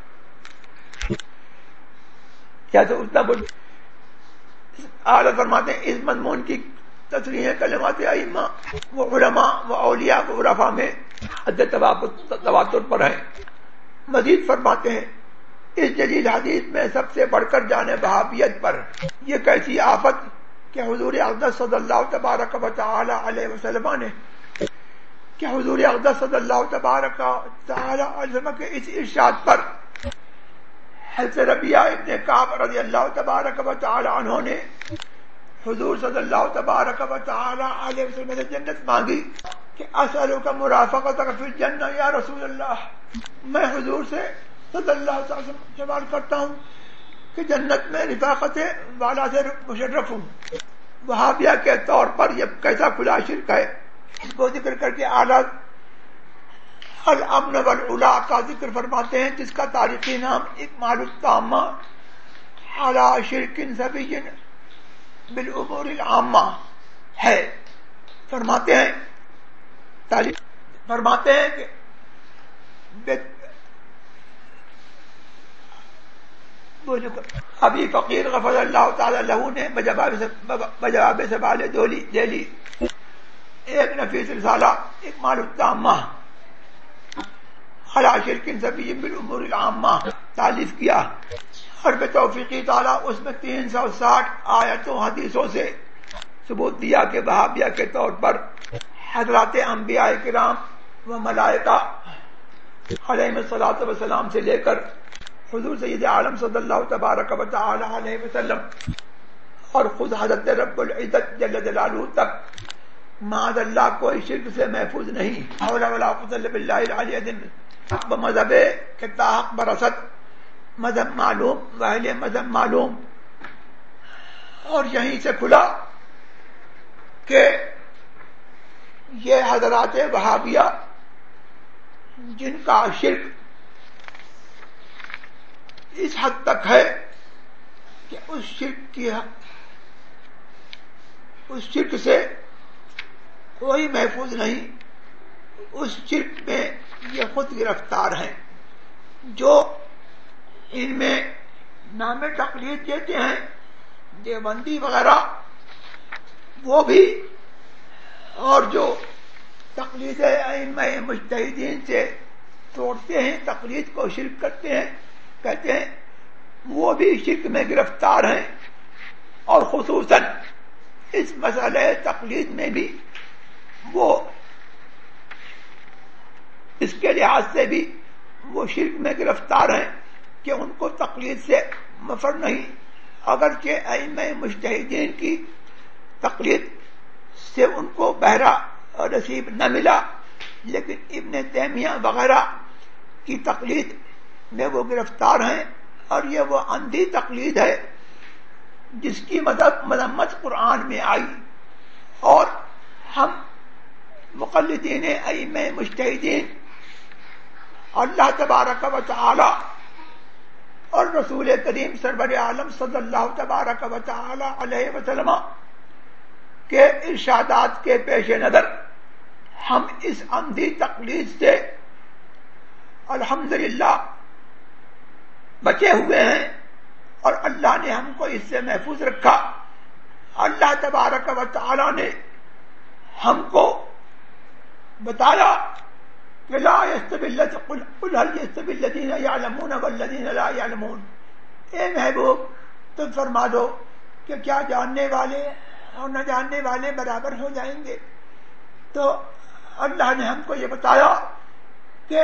کیا تو اتنا بول اعلیٰ فرماتے ہیں اس مضمون کی تصریح کلمات ائمہ و علماء و اولیاء و عرفاء میں حد تواتر پر ہے. مزید فرماتے ہیں اس جلیل حدیث میں سب سے بڑھ کر جانے وہابیت پر یہ کیسی آفت کہ حضور اقدس صلی اللہ تبارک و تعالی علیہ وسلم نے کہ حضور اقدس صلی اللہ تبارک و تعالی علیہ وسلم کے اس ارشاد پر حضرت ربیعہ ابن کعب رضی اللہ تبارک و تعالی عنہ نے حضور صلی اللہ تبارک و تعالی علیہ وسلم سے جنت مانگی کہ اسألک مرافقتک فی الجنہ یا رسول اللہ. میں حضور سے صلی اللہ علیہ وسلم سوال کرتا ہوں کہ جنت میں رفاقت والا سے مشرف ہوں. وہابیہ کے طور پر یہ کیسا کھلا شرک ہے. اس کو ذکر کر کے اعلیٰ الامن والعلا کا ذکر فرماتے ہیں جس کا تاریخی نام اکمال التامہ علی شرک سبی بالامور العامہ ہے. فرماتے ہیں تعریف فرماتے ہیں کہ ابھی فقیر غفر اللہ تعالی لہو نے بجواب سوال دولی دہلی ایک نفیس رسالہ اکمال التامہ علی شرک سبی بالامور العامہ تالیف کیا اور بتوفیقی تعالیٰ اس میں تین سو ساٹھ آیتوں حدیثوں سے ثبوت دیا کہ وہابیہ کے طور پر حضرات انبیاء کرام و ملائکہ علیہم الصلاۃ والسلام سے لے کر حضور سید عالم صلی اللہ تبارک و تعالی علیہ وسلم اور خود حضرت رب العزت جل جلالہ تک معاذ اللہ کوئی شرک سے محفوظ نہیں. حول ولا قوت الا باللہ العلی العظیم. مذہب کے تاحق برست مذہب معلوم واہل مذہب معلوم اور یہیں سے کھلا کہ یہ حضرات وہابیہ جن کا شرک اس حد تک ہے کہ اس شرک کی اس شرک سے کوئی محفوظ نہیں. اس شرک میں یہ خود گرفتار ہیں. جو ان میں نام تقلید دیتے ہیں دیوبندی وغیرہ وہ بھی اور جو تقلید ائمہ مجتہدین سے توڑتے ہیں تقلید کو شرک کرتے ہیں کہتے ہیں وہ بھی شرک میں گرفتار ہیں. اور خصوصاً اس مسئلہ تقلید میں بھی وہ اس کے لحاظ سے بھی وہ شرک میں گرفتار ہیں کہ ان کو تقلید سے مفر نہیں. اگرچہ ائمہ مجتہدین کی تقلید سے ان کو بہرا اور نصیب نہ ملا لیکن ابن تیمیہ وغیرہ کی تقلید میں وہ گرفتار ہیں. اور یہ وہ اندھی تقلید ہے جس کی مذمت قرآن میں آئی. اور ہم مقلدین ائمہ مجتہدین اللہ تبارک و تعالی اور رسول کریم سرور عالم صلی اللہ تبارک و تعالی علیہ وسلم کے ارشادات کے پیش نظر ہم اس اندھی تقلید سے الحمدللہ بچے ہوئے ہیں اور اللہ نے ہم کو اس سے محفوظ رکھا. اللہ تبارک و تعالی نے ہم کو بتایا کہ لا یستوی قل هل یستوی الذین یعلمون والذین لا یعلمون. اے محبوب تم فرما دو کہ کیا جاننے والے اور نہ جاننے والے برابر ہو جائیں گے؟ تو اللہ نے ہم کو یہ بتایا کہ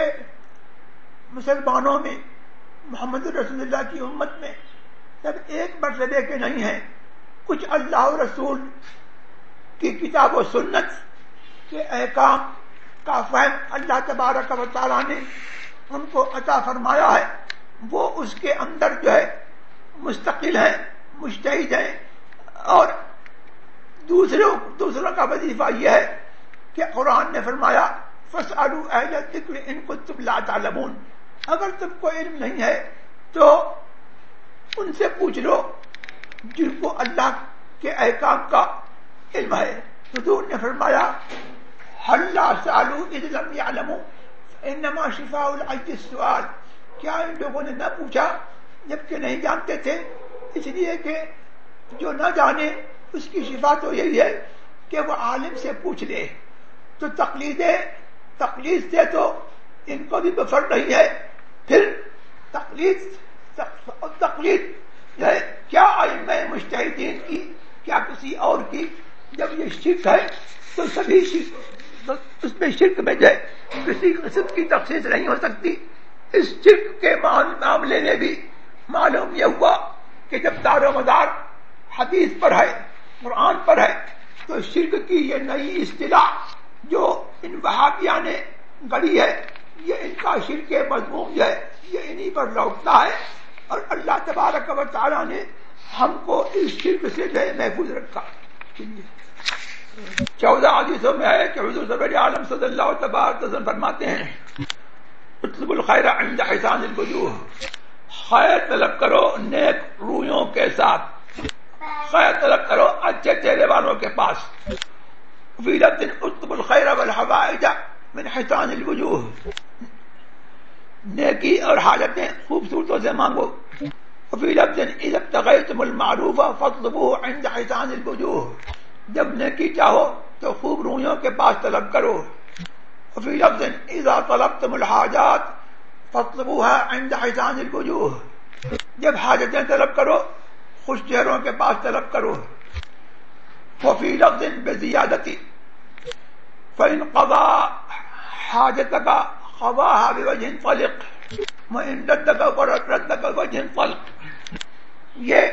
مسلمانوں میں محمد رسول اللہ کی امت میں سب ایک مرتبے کے نہیں ہیں. کچھ اللہ و رسول کی کتاب و سنت کے احکام کا فہم اللہ تبارک و تعالیٰ نے ان کو عطا فرمایا ہے. وہ اس کے اندر جو ہے مستقل ہیں، مجتہد ہیں. اور دوسروں دوسروں کا وظیفہ یہ ہے کہ قرآن نے فرمایا فاسألوا اہل الذکر ان کنتم لا تعلمون. اگر تم کو علم نہیں ہے تو ان سے پوچھ لو جن کو اللہ کے احکام کا علم ہے. حضور نے فرمایا هل لا سألوا اذ لم يعلموا انما شفاء العي السؤال. کیا ان لوگوں نے نہ پوچھا جبکہ نہیں جانتے تھے؟ اس لیے کہ جو نہ جانے اس کی شفا تو یہی ہے کہ وہ عالم سے پوچھ لے. تو تقلید تقلید سے تو ان کو بھی بفر نہیں ہے. پھر تقلید تقلید جو ہے کیا ائمہ مجتہدین کی کیا کسی اور کی؟ جب یہ شرک ہے تو سبھی شرک، اس میں شرک میں جو ہے کسی قسم کی تخصیص نہیں ہو سکتی. اس شرک کے معاملے میں بھی معلوم یہ ہوا کہ جب دار و مدار حدیث پر ہے، قرآن پر ہے، تو شرک کی یہ نئی اصطلاح جو ان وہابیہ نے گڑی ہے، یہ ان کا شرک مذموم جو ہے یہ انہی پر لوٹتا ہے. اور اللہ تبارک و تعالیٰ نے ہم کو اس شرک سے جو ہے محفوظ رکھا. چودہ حدیثوں میں ہے کہ حضور سرور عالم صلی اللہ تبارک وسلم فرماتے ہیں اطلب الخیر عند حسان الوجوہ. خیر طلب کرو نیک رویوں کے ساتھ، خیر طلب کرو اچھے چہرے والوں کے پاس. فی لفظ اطلب الخیر والحوائج من حسان الوجوہ. نیکی اور حالتیں خوبصورتوں سے مانگو. وفی لفظ اذا ابتغیتم المعروف فاطلبوه عند حسان الوجوہ. جب نیکی چاہو تو خوب رویوں کے پاس طلب کرو. وفی لفظ اذا طلبتم الحاجات فاطلبوها عند حسان الوجوہ. جب حاجتیں طلب کرو خوش چہروں کے پاس طلب کرو. وفی لفظ بزیادتی فإن قضى حاجتك قضاها بوجه طلق وإن ردك ردك بوجه طلق. یہ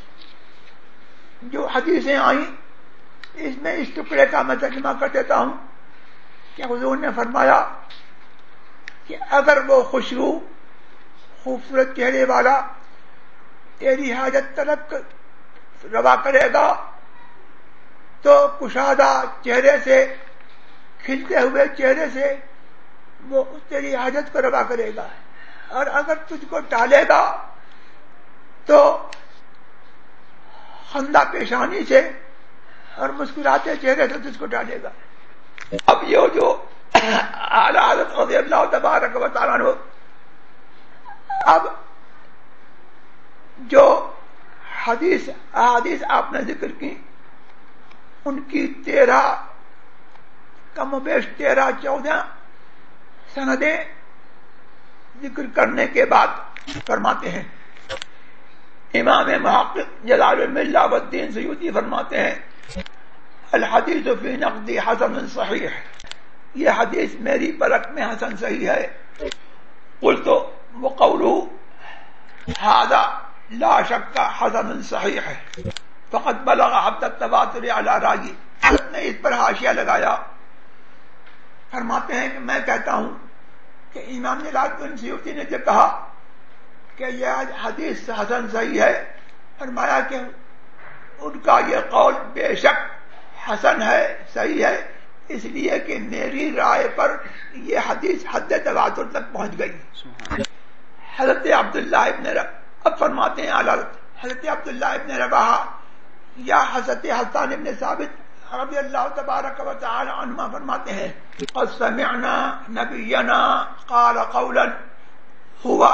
جو حدیثیں آئیں اس میں اس ٹکڑے کا میں ترجمہ کر دیتا ہوں کہ حضور نے فرمایا کہ اگر وہ خوشبو خوبصورت چہرے والا تیری حاجت طلب روا کرے گا تو کشادہ چہرے سے، کھلتے ہوئے چہرے سے وہ تیری حاجت کو روا کرے گا. اور اگر تجھ کو ٹالے گا تو خندہ پیشانی سے اور مسکراتے چہرے سے تجھ کو ٹالے گا. اب یہ جو اعلی حضرت رضی اللہ تبارک و تعالیٰ عنہ اب جو حدیث احادیث آپ نے ذکر کی ان کی تیرہ کم و بیش تیرہ چودہ سندیں ذکر کرنے کے بعد فرماتے ہیں امام محقق جلال الملہ والدین سیوطی فرماتے ہیں الحدیث فی نقدی حسن صحیح. یہ حدیث میری پرکھ میں حسن صحیح ہے. قلت وقوله هذا لا شک حسن صحیح ہے فقد بلغ حد التواتر علی رائی. نے اس پر حاشیہ لگایا، فرماتے ہیں کہ میں کہتا ہوں کہ امام جلال الدین سیوطی نے جو کہا کہ یہ حدیث حسن صحیح ہے، فرمایا کہ ان کا یہ قول بے شک حسن ہے، صحیح ہے، اس لیے کہ میری رائے پر یہ حدیث حد تواتر تک پہنچ گئی. حضرت عبداللہ ابن رواحہ اب فرماتے ہیں اعلیٰ حضرت عبداللہ ابن رواحہ یا حضرت حسان ابن ثابت رضی اللہ تبارک و تعالی عنہ فرماتے ہیں قد سمعنا نبینا قال قولا هو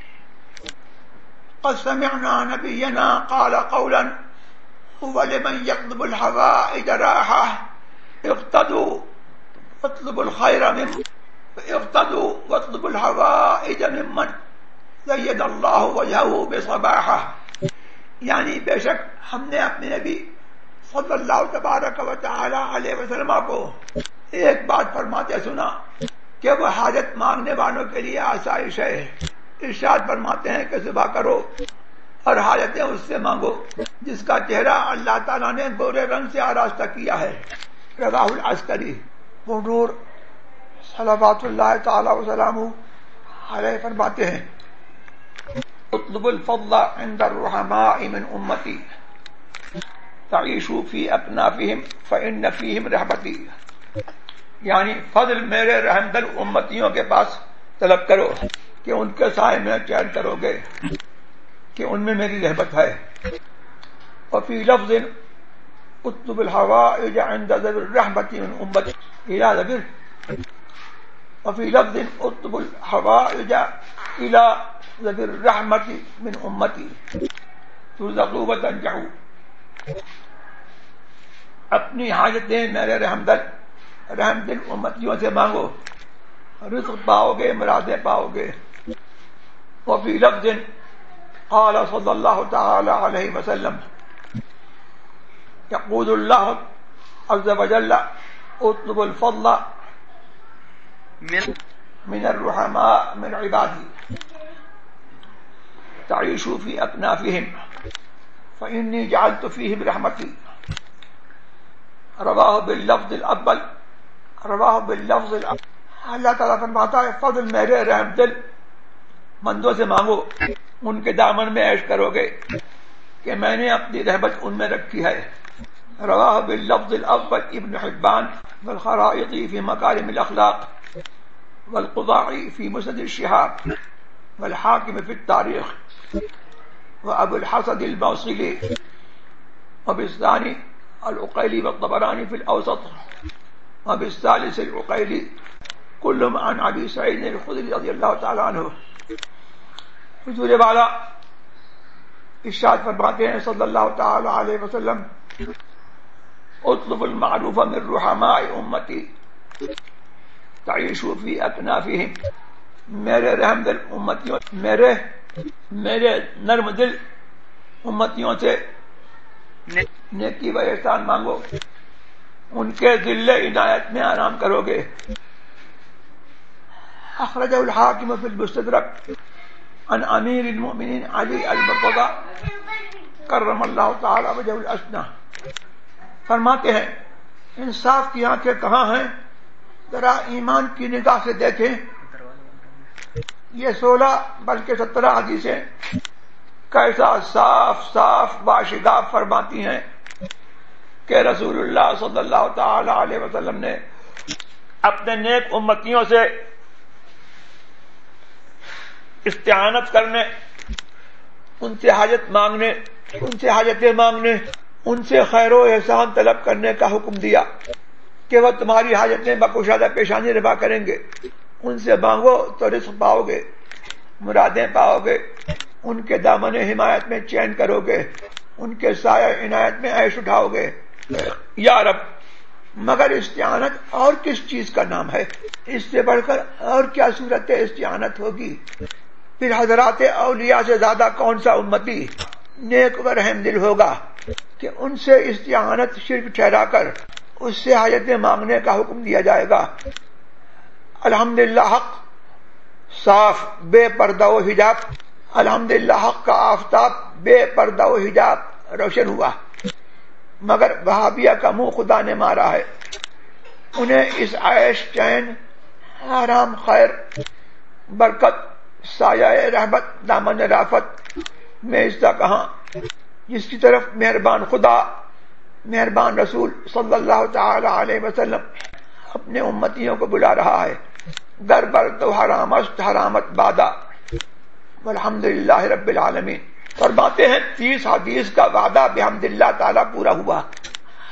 قد سمعنا نبینا قال قولا هو لمن يطلب الحوائج راحة اقتدوا واطلبوا الخير ممن اقتدوا واطلبوا الحوائج ممن زين اللہ وجهه بصباحة، یعنی بے شک ہم نے اپنے نبی صلی اللہ تبارک و تعالی علیہ وسلم کو ایک بات فرماتے سنا کہ وہ حاجت مانگنے والوں کے لیے آسائش ہے۔ ارشاد فرماتے ہیں کہ صبح کرو اور حاجتیں اس سے مانگو جس کا چہرہ اللہ تعالیٰ نے گورے رنگ سے آراستہ کیا ہے۔ رواہ العسکری۔ حضور صلوات اللہ تعالی وسلامہ علیہ فرماتے ہیں اطلب الفضل عند الرحماء من امتی تعیشوا فی اکنافہم فإن فیہم رحمتی، یعنی فضل میرے رحم دل امتیوں کے پاس طلب کرو کہ ان کے سائے میں چین کرو گے کہ ان میں میری رحمت ہے۔ وفی لفظ اطلب الحوائج عند ذوی الرحمت من امتی الى ذوی وفی لفظ اطلب الحوائج الى ذوی الرحمت من امتی ترزقوا وتنجحوا، اپنی حاجتیں میرے رحم دل رحم دل امتیوں سے مانگو، رزق پاؤ گے، مرادیں پاؤ گے۔ وفی لفظ قال صلی اللہ تعالی علیہ وسلم یقول اللہ عز وجل اطلب الفضل من الرحماء من عبادی تعیشوا فی اکنافہم فإنی جعلت فیہم رحمتی، رواہ باللفظ الاول رواہ باللفظ الاول۔ اللہ تعالیٰ فرماتا ہے فضل میرے رحم دل مندوں سے مانگو، ان کے دامن میں عیش کرو گے کہ میں نے اپنی رحمت ان میں رکھی ہے۔ رواہ باللفظ الاول ابن حبان والخرائطی فی مکارم الاخلاق والقضاعی فی مسند الشہاب والحاکم فی التاریخ وابو الحسن الموصلی وبالثانی العقیلی والطبرانی فی الاوسط وبالثالث العقیلی کلهم عن ابی سعید الخدری رضی اللہ تعالی عنہ۔ حضور والا ارشاد فرماتے ہیں صلی اللہ تعالی علیہ وسلم اطلب المعروف من رحماء امتی تعیشوا فی اکنافہم، میرے رحم دل امتیوں میرے میرے نرم دل امتیوں سے نیکی و احسان مانگو، ان کے ذل عنایت میں آرام کرو گے۔ اخرجہ الحاکم فی المستدرک عن امیر المؤمنین علی المرتضی کرم اللہ تعالی وجہہ الاسنہ۔ فرماتے ہیں انصاف کی آنکھیں کہاں ہیں، ذرا ایمان کی نگاہ سے دیکھیں۔ یہ سولہ بلکہ سترہ حدیثیں کیسا صاف صاف باشگاف فرماتی ہیں کہ رسول اللہ صلی اللہ تعالی علیہ وسلم نے اپنے نیک امتیوں سے استعانت کرنے، ان سے حاجت مانگنے، ان سے حاجتیں مانگنے، ان سے خیر و احسان طلب کرنے کا حکم دیا کہ وہ تمہاری حاجتیں بکشادہ پیشانی روا کریں گے، ان سے مانگو تو رزق پاؤ گے، مرادیں پاؤ گے، ان کے دامن حمایت میں چین کرو گے، ان کے سایہ عنایت میں عیش اٹھاؤ گے۔ یا رب، مگر استعانت اور کس چیز کا نام ہے؟ اس سے بڑھ کر اور کیا صورت استعانت ہوگی؟ پھر حضرات اولیاء سے زیادہ کون سا امتی نیک و رحم دل ہوگا کہ ان سے استعانت صرف ٹھہرا کر اس سے حاجتیں مانگنے کا حکم دیا جائے گا۔ الحمدللہ حق صاف بے پردہ و حجاب، الحمدللہ حق کا آفتاب بے پردہ و حجاب روشن ہوا، مگر وہابیہ کا منہ خدا نے مارا ہے۔ انہیں اس عیش چین آرام خیر برکت سایہ رحمت دامن رافت میں حصہ کہاں، جس کی طرف مہربان خدا مہربان رسول صلی اللہ تعالی علیہ وسلم اپنے امتیوں کو بلا رہا ہے۔ در بر تو حرام است حرامت بادا والحمدللہ رب العالمین۔ فرماتے ہیں تیس حدیث کا وعدہ بحمد اللہ تعالیٰ پورا ہوا۔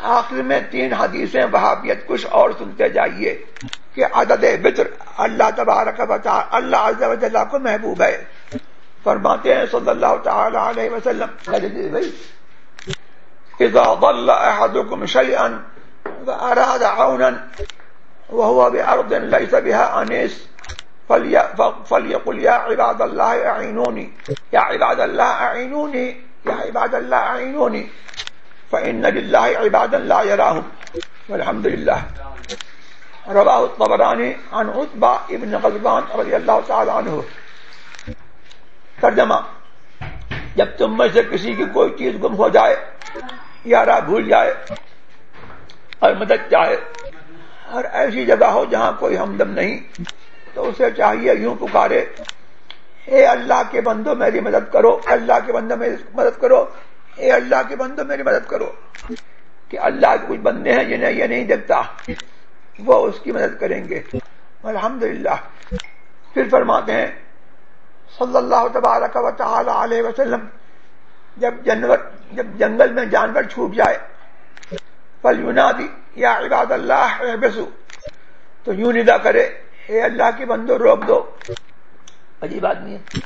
آخر میں تین حدیثیں وہابیت کچھ اور سنتے جائیے کہ عدد وتر اللہ تبارک و تعالی اللہ عز و جل کو محبوب ہے. فرماتے ہیں صلی اللہ تعالی علیہ وسلم اذا ضل احدكم شيئا واراد عونا وهو بارض ليس بها انيس فليقل يا عباد الله اعينوني يا عباد الله اعينوني يا عباد الله اعينوني فإن لله عبادا لا يراهم والحمد لله. رواه الطبراني عن عتبہ ابن غضبان رضی اللہ تعالی عنہ. ترجمہ: جب تم میں سے کسی کی کوئی چیز گم ہو جائے یا راہ بھول جائے اور مدد چاہے اور ایسی جگہ ہو جہاں کوئی ہمدم نہیں تو اسے چاہیے یوں پکارے: اے اللہ کے بندو میری مدد کرو، اللہ کے بندو میری مدد کرو، اے اللہ کے بندو میری مدد کرو. کہ اللہ کے کچھ بندے ہیں جنہیں یہ نہیں دیکھتا، وہ اس کی مدد کریں گے. الحمدللہ. پھر فرماتے ہیں صلی اللہ تبارک و تعالی علیہ وسلم جب جانور جب جنگل میں جانور چھوٹ جائے فَلْيُنَادِ یا عباد اللہ احبسوا، تو یوں ندا کرے: اے اللہ کے بندو روک دو. عجیب آدمی ہے.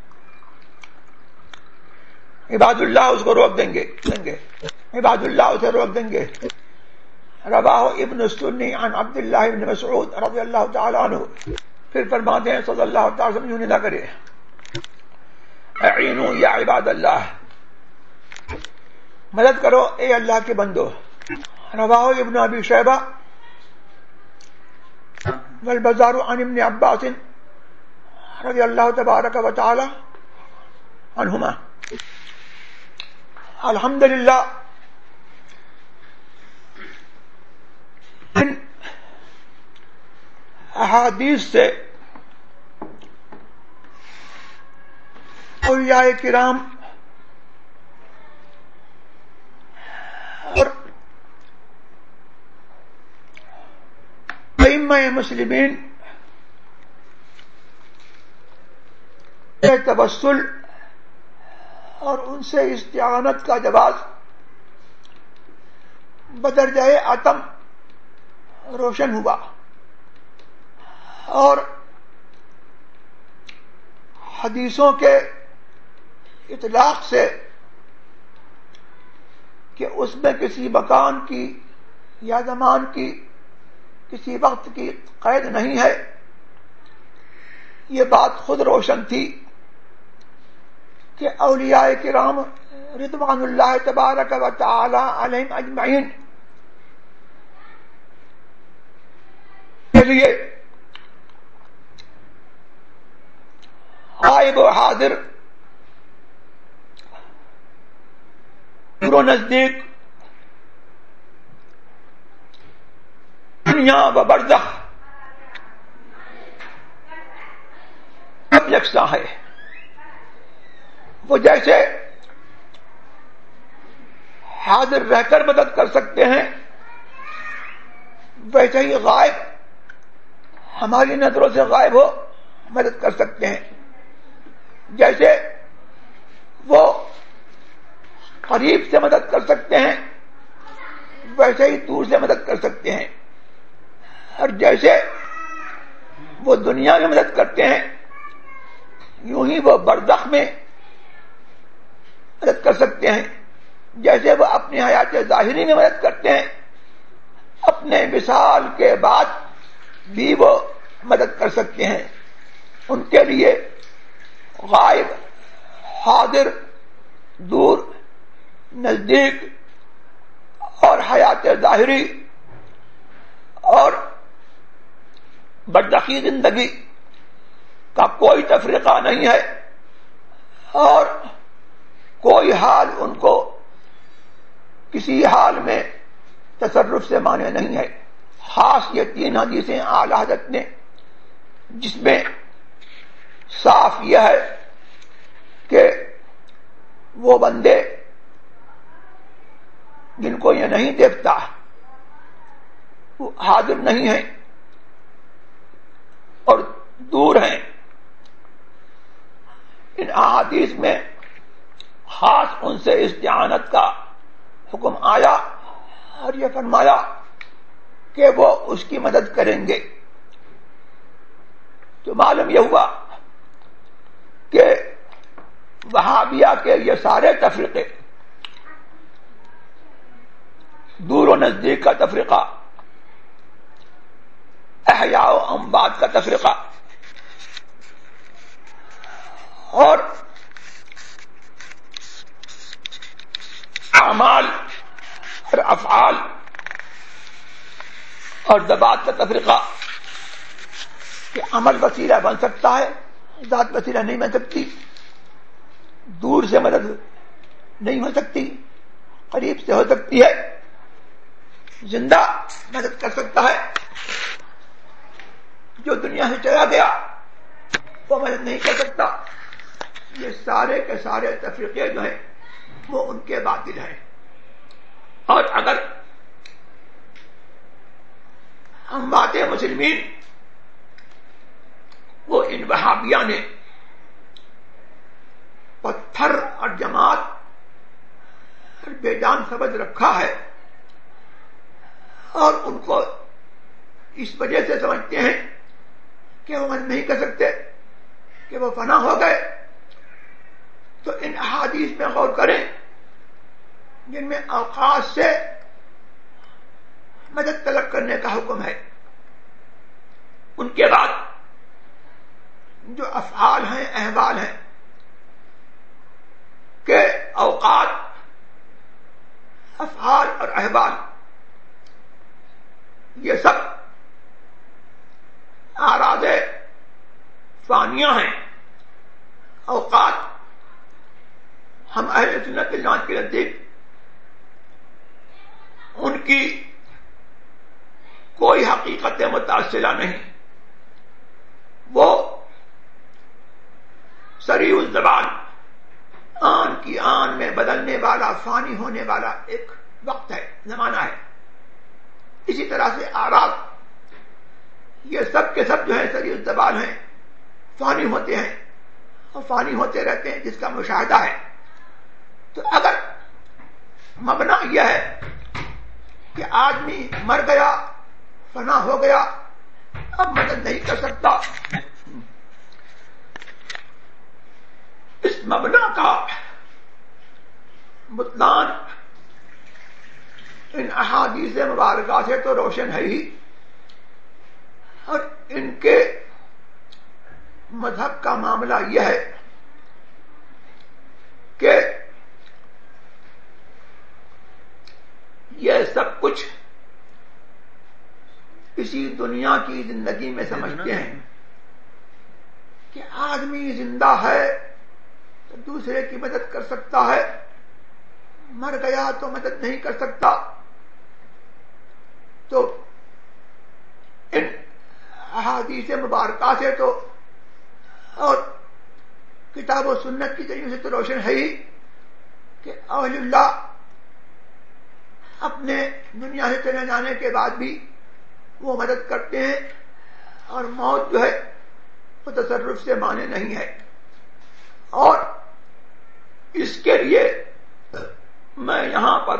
عباد اللہ اس کو روک دیں گے دیں گے عباد اللہ اسے روک دیں گے. رواہ ابن السنی عن عبداللہ ابن مسعود رضی اللہ تعالی عنہ. پھر فرماتے ہیں صلی اللہ تعالی وسلم یوں ندا کرے: اعینوا یا عباد اللہ، مدد کرو اے اللہ کے بندو. رواہ ابن ابی شیبہ والبزار عن ابن عباس رضی اللہ تبارک و تعالی عنہما. الحمدللہ. ان احادیث سے اولیاء کرام اور ائمہ مسلمین کے توسل اور ان سے استعانت کا جواز بدرجہ عتم روشن ہوا. اور حدیثوں کے اطلاق سے کہ اس میں کسی مکان کی یا زمان کی کسی وقت کی قید نہیں ہے، یہ بات خود روشن تھی کہ اولیاء کرام رضوان اللہ تبارک و تعالی علیہم اجمعین کے لیے غائب و حاضر، دور و نزدیک، دنیا و برزخ سب یکساں ہے. وہ جیسے حاضر رہ کر مدد کر سکتے ہیں ویسے ہی غائب ہماری نظروں سے غائب ہو مدد کر سکتے ہیں. جیسے وہ قریب سے مدد کر سکتے ہیں ویسے ہی دور سے مدد کر سکتے ہیں. اور جیسے وہ دنیا میں مدد کرتے ہیں یوں ہی وہ برزخ میں مدد کر سکتے ہیں. جیسے وہ اپنی حیات ظاہری میں مدد کرتے ہیں، اپنے وصال کے بعد بھی وہ مدد کر سکتے ہیں. ان کے لیے غائب، حاضر، دور، نزدیک اور حیات ظاہری اور برزخی زندگی کا کوئی تفریقہ نہیں ہے، اور کوئی حال ان کو کسی حال میں تصرف سے مانع نہیں ہے. خاص یہ تین حدیثیں اعلی حضرت نے جس میں صاف یہ ہے کہ وہ بندے جن کو یہ نہیں دیکھتا وہ حاضر نہیں ہیں اور دور ہیں. ان احادیث میں خاص ان سے استعانت کا حکم آیا اور یہ فرمایا کہ وہ اس کی مدد کریں گے. تو معلوم یہ ہوا کہ وہابیہ کے یہ سارے تفریقے، دور و نزدیک کا تفریقہ، احیاء و اموات کا تفریقہ، اور اعمال اور افعال اور ذات کا تفریقہ کہ عمل وسیلہ بن سکتا ہے، ذات وسیلہ نہیں بن سکتی، دور سے مدد نہیں ہو سکتی، قریب سے ہو سکتی ہے، زندہ مدد کر سکتا ہے، جو دنیا سے چلا گیا وہ مدد نہیں کر سکتا. یہ سارے کے سارے تفریقے جو ہیں وہ ان کے باطل ہیں. اور اگر اموات مسلمین وہ ان وہابیہ نے پتھر اور جماعت اور بے جان سمجھ رکھا ہے اور ان کو اس وجہ سے سمجھتے ہیں کہ وہ مدد نہیں کر سکتے کہ وہ فنا ہو گئے، تو ان احادیث میں غور کریں جن میں اوقات سے مدد طلب کرنے کا حکم ہے. ان کے بعد جو افعال ہیں، احوال ہیں کہ اوقات، افعال اور احوال یہ سب اعراض فانیہ ہیں. اوقات ہم اہل سنت والجماعت کے نزدیک ان کی کوئی حقیقت متصلہ نہیں، وہ سریع الزبان، آن کی آن میں بدلنے والا، فانی ہونے والا ایک وقت ہے، زمانہ ہے. اسی طرح سے اعراض یہ سب کے سب جو ہیں سریع الزبان ہیں، فانی ہوتے ہیں اور فانی ہوتے رہتے ہیں، جس کا مشاہدہ ہے. تو اگر مبنا یہ ہے کہ آدمی مر گیا، فنا ہو گیا، اب مدد نہیں کر سکتا، اس مبنا کا بطلان ان احادیث مبارکہ سے تو روشن ہے ہی، اور ان کے مذہب کا معاملہ یہ ہے کہ یہ سب کچھ اسی دنیا کی زندگی میں سمجھتے ہیں کہ آدمی زندہ ہے تو دوسرے کی مدد کر سکتا ہے، مر گیا تو مدد نہیں کر سکتا. تو ان احادیث مبارکہ سے تو اور کتاب و سنت کی طریقے سے تو روشن ہے ہی کہ اہل اللہ اپنے دنیا سے چلے جانے کے بعد بھی وہ مدد کرتے ہیں، اور موت جو ہے وہ تصرف سے مانے نہیں ہے. اور اس کے لیے میں یہاں پر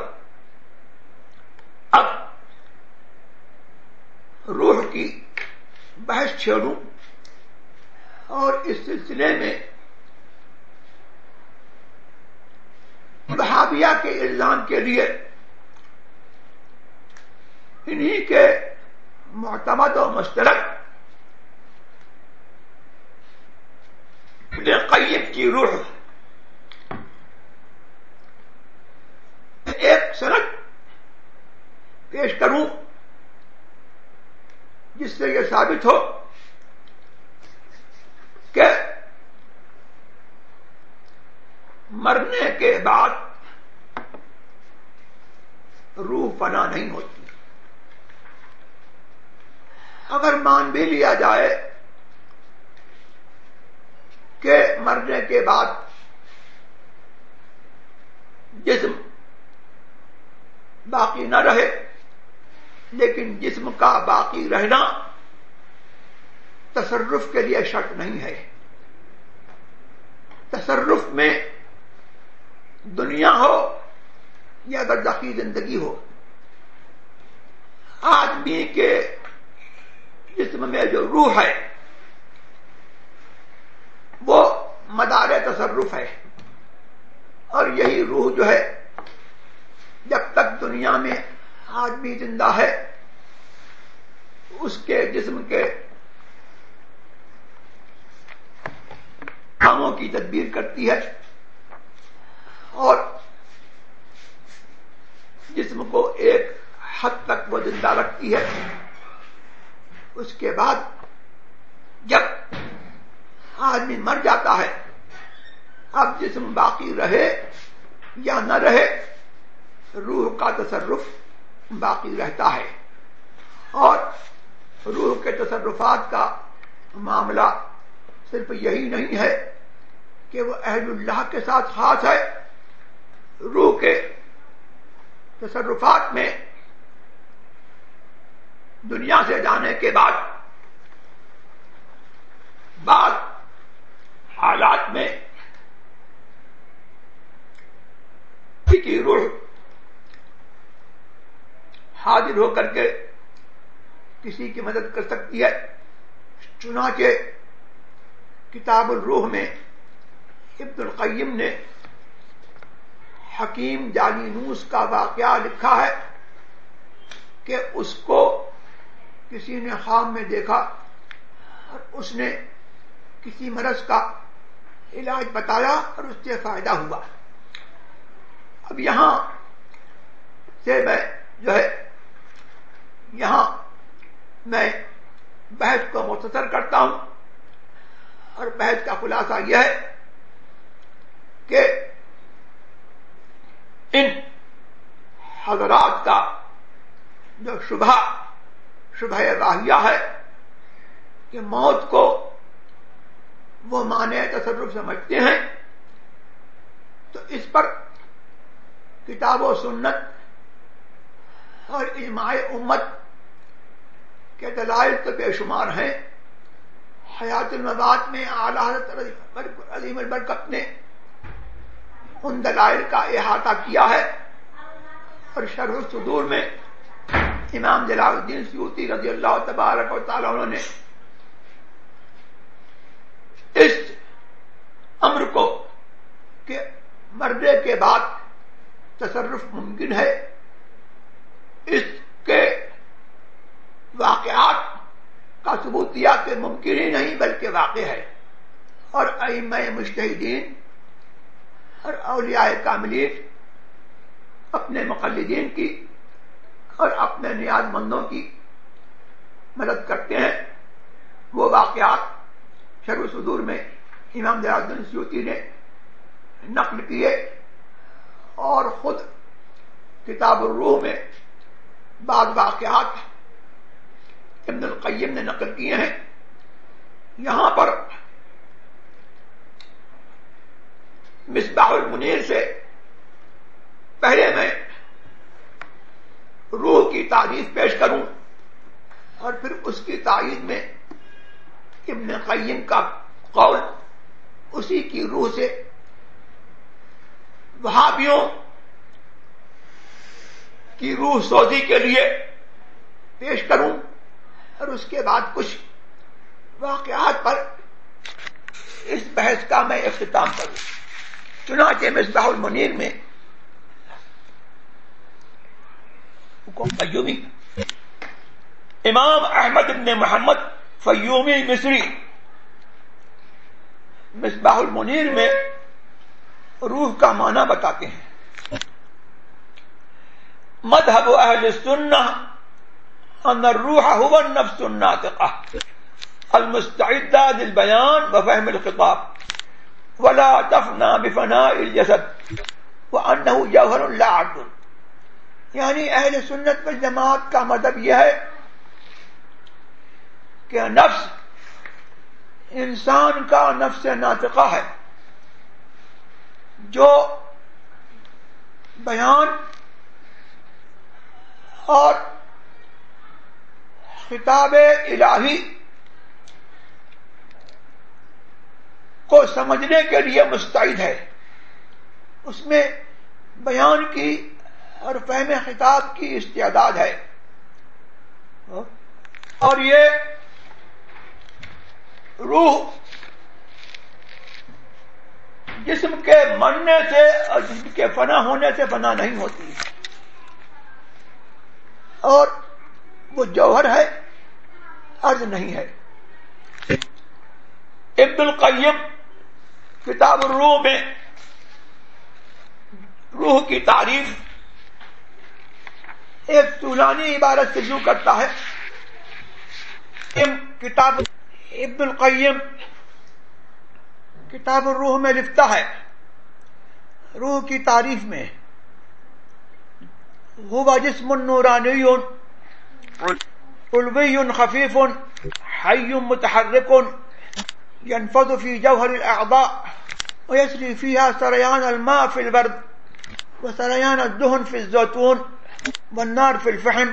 اب روح کی بحث چھیڑوں اور اس سلسلے میں وہابیہ کے الزام کے لیے انہی کے معتمد و مشترک ابن قیم کی روح ایک سند پیش کروں جس سے یہ ثابت ہو کہ مرنے کے بعد روح فنا نہیں ہوتی. اگر مان بھی لیا جائے کہ مرنے کے بعد جسم باقی نہ رہے، لیکن جسم کا باقی رہنا تصرف کے لیے شرط نہیں ہے. تصرف میں دنیا ہو یا برزخی زندگی ہو، آدمی کے جسم میں جو روح ہے وہ مدار تصرف ہے، اور یہی روح جو ہے جب تک دنیا میں آدمی زندہ ہے اس کے جسم کے کاموں کی تدبیر کرتی ہے اور جسم کو ایک حد تک وہ زندہ رکھتی ہے. اس کے بعد جب آدمی مر جاتا ہے اب جسم باقی رہے یا نہ رہے روح کا تصرف باقی رہتا ہے، اور روح کے تصرفات کا معاملہ صرف یہی نہیں ہے کہ وہ اہل اللہ کے ساتھ خاص ہے، روح کے تصرفات میں دنیا سے جانے کے بعد بعض حالات میں کی روح حاضر ہو کر کے کسی کی مدد کر سکتی ہے. چنانچہ کتاب الروح میں ابن القیم نے حکیم جالینوس کا واقعہ لکھا ہے کہ اس کو کسی نے خواب میں دیکھا اور اس نے کسی مرض کا علاج بتایا اور اس سے فائدہ ہوا. اب یہاں سے میں جو ہے یہاں میں بحث کو مختصر کرتا ہوں، اور بحث کا خلاصہ یہ ہے کہ ان حضرات کا جو شبہ شبہ واہیہ ہے کہ موت کو وہ معنی تصرف سمجھتے ہیں، تو اس پر کتاب و سنت اور اجماع امت کے دلائل تو بے شمار ہیں. حیات المبات میں اعلی حضرت عظیم البرکت نے ان دلائل کا احاطہ کیا ہے، اور شرح الصدور میں امام جلال الدین سیوطی رضی اللہ تبارک و تعالی عنہ نے اس امر کو کہ مرنے کے بعد تصرف ممکن ہے اس کے واقعات کا ثبوت دیا کہ ممکن ہی نہیں بلکہ واقع ہے، اور ائمہ مجتہدین اور اولیاء کاملین اپنے مقلدین کی اور اپنے نیاز مندوں کی مدد کرتے ہیں. وہ واقعات شرح صدور میں امام جلال الدین سیوطی نے نقل کیے، اور خود کتاب الروح میں بعض واقعات ابن القیم نے نقل کیے ہیں. یہاں پر مصباح المنیر سے پہلے میں روح کی تعریف پیش کروں اور پھر اس کی تائید میں ابن قیم کا قول اسی کی روح سے وہابیوں کی روح سوزی کے لیے پیش کروں، اور اس کے بعد کچھ واقعات پر اس بحث کا میں اختتام کروں. چنانچہ مصباح المنیر میں فیومی امام احمد بن محمد فیومی مصری مصباح المنیر میں روح کا معنی بتاتے ہیں. مذهب اہل السنہ ان الروح هو النفس الناطقہ المستعدہ للبیان وفهم الخطاب ولا تفنى بفناء الجسد وانه جوہر لا عدل. یعنی اہل سنت والجماعت کا مذہب یہ ہے کہ نفس انسان کا نفس ناطقہ ہے جو بیان اور خطاب الہی کو سمجھنے کے لیے مستعد ہے. اس میں بیان کی اور فہم خطاب کی استعداد ہے. اور یہ روح جسم کے مرنے سے اور جسم کے فنا ہونے سے فنا نہیں ہوتی، اور وہ جوہر ہے، عرض نہیں ہے۔ ابن القیم کتاب الروح میں روح کی تعریف ایک طولانی عبارت سے شروع کرتا ہے۔ کتاب ابن القیم کتاب الروح میں لکھتا ہے روح کی تعریف میں، هو جسم نورانی علوی خفیف حی متحرک ينفض في جوهر الأعضاء ويسري فيها سريان الماء في البرد وسريان الدهن في الزيتون والنار في الفحم،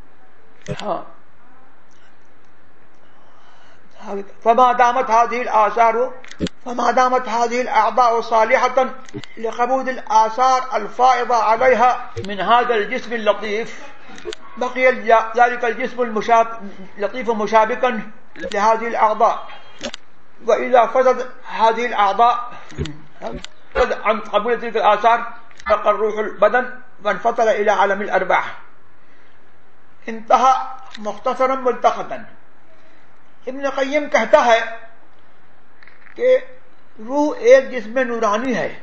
فما دامت هذه الآثار فما دامت هذه الأعضاء صالحة لقبول الآثار الفائضة عليها من هذا الجسم اللطيف بقي ذلك الجسم اللطيف مشابكا لهذه الأعضاء، وإذا فسد هذه الأعضاء عن قبول تلك الآثار بقى الروح البدن وانفصل إلى عالم الأرواح۔ انتہا مختصرا ملتقطا۔ ابن قیم کہتا ہے کہ روح ایک جسم نورانی ہے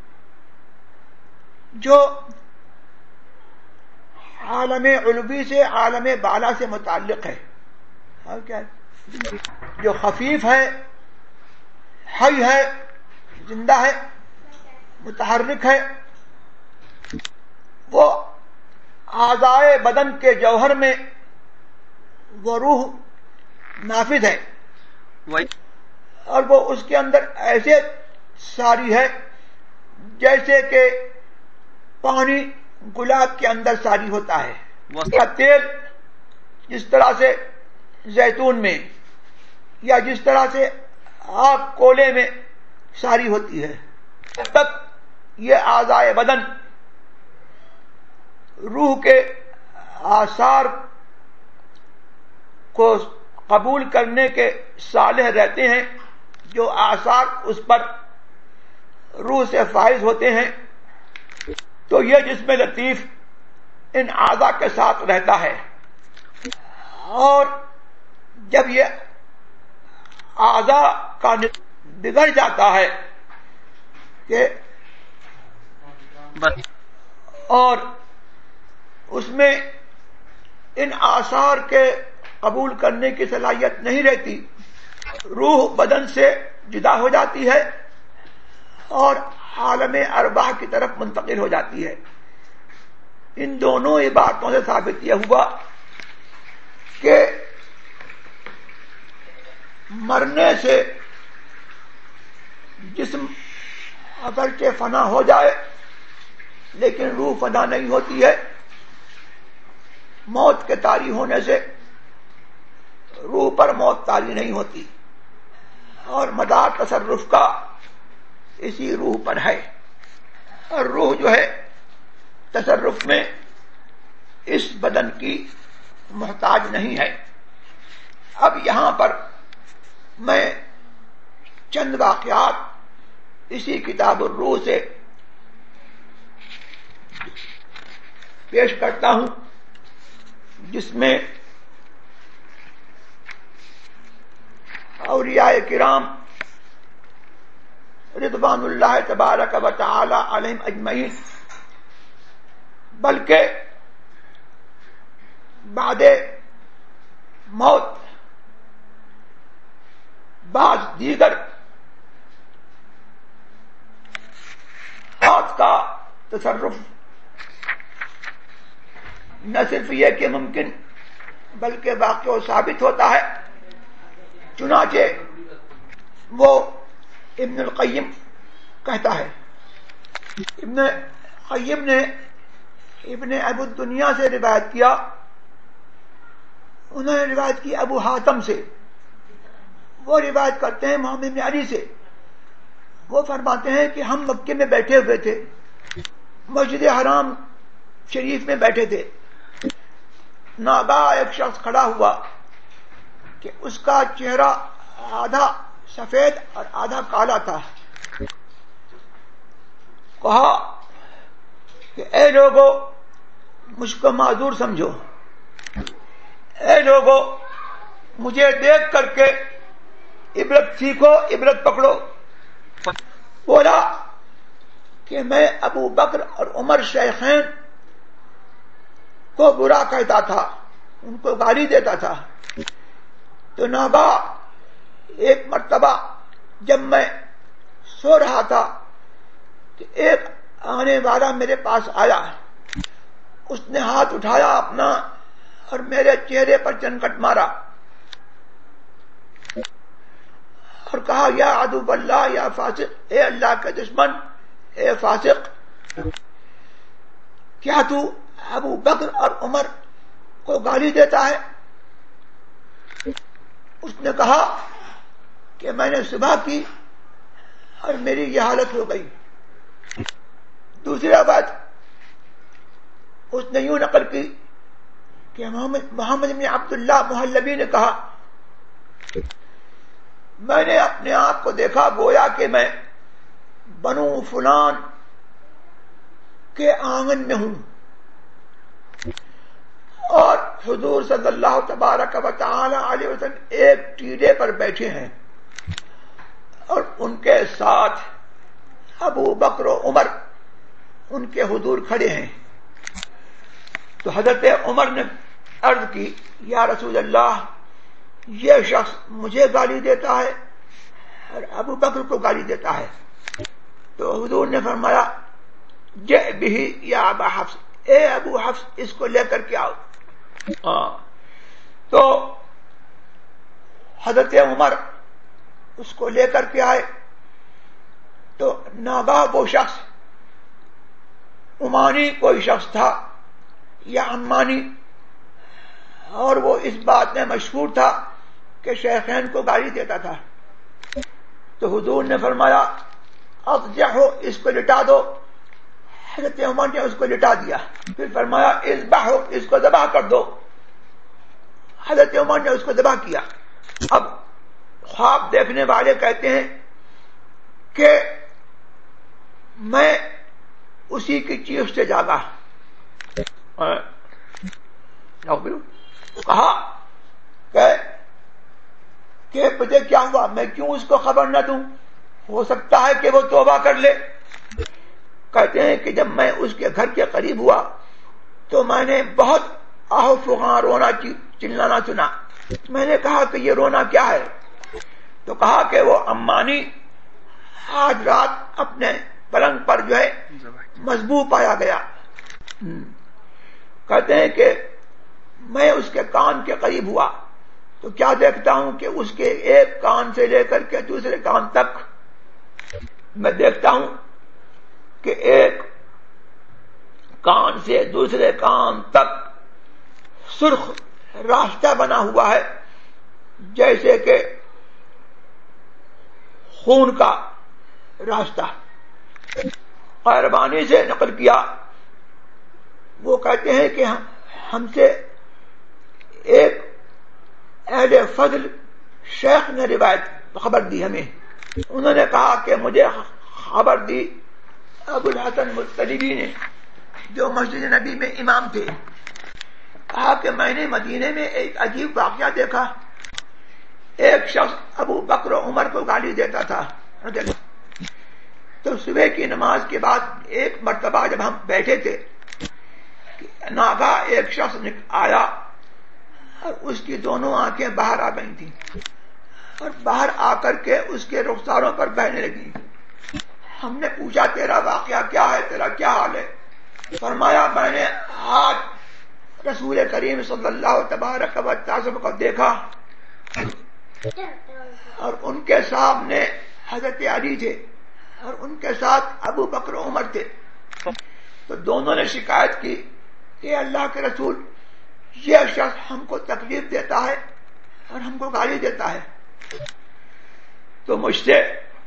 جو عالم علوی سے عالم بالا سے متعلق ہے، اور کیا ہے؟ جو خفیف ہے، حی ہے، زندہ ہے، متحرک ہے، وہ اعضائے بدن کے جوہر میں وہ روح نافذ ہے، اور وہ اس کے اندر ایسے ساری ہے جیسے کہ پانی گلاب کے اندر ساری ہوتا ہے، یا تیل جس طرح سے زیتون میں، یا جس طرح سے آگ کولے میں ساری ہوتی ہے۔ جب تک یہ اعضائے بدن روح کے آثار کو قبول کرنے کے صالح رہتے ہیں، جو آثار اس پر روح سے فائز ہوتے ہیں، تو یہ جسم لطیف ان اعضاء کے ساتھ رہتا ہے، اور جب یہ اعضاء کا بگڑ جاتا ہے کہ اور اس میں ان آثار کے قبول کرنے کی صلاحیت نہیں رہتی، روح بدن سے جدا ہو جاتی ہے اور عالم ارواح کی طرف منتقل ہو جاتی ہے۔ ان دونوں عبارتوں سے ثابت یہ ہوا کہ مرنے سے جسم اگرچہ فنا ہو جائے لیکن روح فنا نہیں ہوتی ہے، موت کے طاری ہونے سے روح پر موت طاری نہیں ہوتی، اور مدار تصرف کا اسی روح پر ہے، اور روح جو ہے تصرف میں اس بدن کی محتاج نہیں ہے۔ اب یہاں پر میں چند واقعات اسی کتاب الروح سے پیش کرتا ہوں، جس میں اولیاء کرام رضوان اللہ تبارک و تعالی علیہم اجمعین، بلکہ بعد موت بعض دیگر ذات کا تصرف نہ صرف یہ کہ ممکن بلکہ واقع و ثابت ہوتا ہے۔ چنانچہ وہ ابن القیم کہتا ہے، ابن قیم نے ابن ابو الدنیا سے روایت کیا، انہوں نے روایت کی ابو حاتم سے، وہ روایت کرتے ہیں محمد بن علی سے، وہ فرماتے ہیں کہ ہم مکے میں بیٹھے ہوئے تھے، مسجد حرام شریف میں بیٹھے تھے، ناگاہ ایک شخص کھڑا ہوا کہ اس کا چہرہ آدھا سفید اور آدھا کالا تھا. کہا کہ اے لوگوں مجھ کو معذور سمجھو، اے لوگوں مجھے دیکھ کر کے عبرت سیکھو، عبرت پکڑو. بولا کہ میں ابو بکر اور عمر شیخین کو برا کہتا تھا، ان کو گالی دیتا تھا. تو ناگاہ ایک مرتبہ جب میں سو رہا تھا کہ ایک آنے والا میرے پاس آیا، اس نے ہاتھ اٹھایا اپنا اور میرے چہرے پر چنکٹ مارا اور کہا یا عدو اللہ یا فاسق، اے اللہ کے دشمن، اے فاسق، کیا تو ابو بکر اور عمر کو گالی دیتا ہے؟ اس نے کہا کہ میں نے صبح کی اور میری یہ حالت ہو گئی. دوسری بات اس نے یوں نقل کی کہ محمد محمد بن عبداللہ محلبی نے کہا میں نے اپنے آپ کو دیکھا گویا کہ میں بنو فلان کے آنگن میں ہوں اور حضور صلی اللہ تبارک و تعالی علیہ وسلم ایک ٹیلے پر بیٹھے ہیں اور ان کے ساتھ ابو بکر و عمر ان کے حضور کھڑے ہیں. تو حضرت عمر نے عرض کی یا رسول اللہ یہ شخص مجھے گالی دیتا ہے اور ابو بکر کو گالی دیتا ہے. تو حضور نے فرمایا جئ بہ یا ابا حفص، اے ابو حفص اس کو لے کر کے آؤ. تو حضرت عمر اس کو لے کر کے آئے تو ناگاہ وہ شخص عمانی کوئی شخص تھا یا عمانی، اور وہ اس بات میں مشہور تھا کہ شیخین کو گالی دیتا تھا. تو حضور نے فرمایا اضجعوا، اس کو لٹا دو. حضرت عمر نے اس کو لٹا دیا. پھر فرمایا اذبحوا، اس کو ذبح کر دو. حضرت عمر نے اس کو ذبح کیا. اب خواب دیکھنے والے کہتے ہیں کہ میں اسی کی چیخ سے جاگا. کہا کہ مجھے کیا ہوا، میں کیوں اس کو خبر نہ دوں، ہو سکتا ہے کہ وہ توبہ کر لے. کہتے ہیں کہ جب میں اس کے گھر کے قریب ہوا تو میں نے بہت آہ فغاں رونا چلانا سنا. میں نے کہا کہ یہ رونا کیا ہے؟ تو کہا کہ وہ عمانی آج رات اپنے پلنگ پر جو ہے مذبوح پایا گیا. کہتے ہیں کہ میں اس کے کان کے قریب ہوا تو کیا دیکھتا ہوں کہ اس کے ایک کان سے لے کر کے دوسرے کان تک میں دیکھتا ہوں کہ ایک کان سے دوسرے کان تک سرخ راستہ بنا ہوا ہے جیسے کہ خون کا راستہ. قیروانی سے نقل کیا، وہ کہتے ہیں کہ ہم سے ایک اہل فضل شیخ نے روایت خبر دی ہمیں. انہوں نے کہا کہ مجھے خبر دی ابو الحسن مطلبی نے جو مسجد نبی میں امام تھے. کہا کہ میں نے مدینے میں ایک عجیب واقعہ دیکھا. ایک شخص ابو بکر و عمر کو گالی دیتا تھا. تو صبح کی نماز کے بعد ایک مرتبہ جب ہم بیٹھے تھے ناگاہ ایک شخص آیا اور اس کی دونوں آنکھیں باہر آ گئی تھیں اور باہر آ کر کے اس کے رخساروں پر بہنے لگی. ہم نے پوچھا تیرا واقعہ کیا ہے، تیرا کیا حال ہے؟ فرمایا میں نے آج رسول کریم صلی اللہ تبارک و تعالی کو دیکھا اور ان کے سامنے حضرت علی تھے اور ان کے ساتھ ابو بکر و عمر تھے. تو دونوں نے شکایت کی کہ اللہ کے رسول یہ شخص ہم کو تکلیف دیتا ہے اور ہم کو گالی دیتا ہے. تو مجھ سے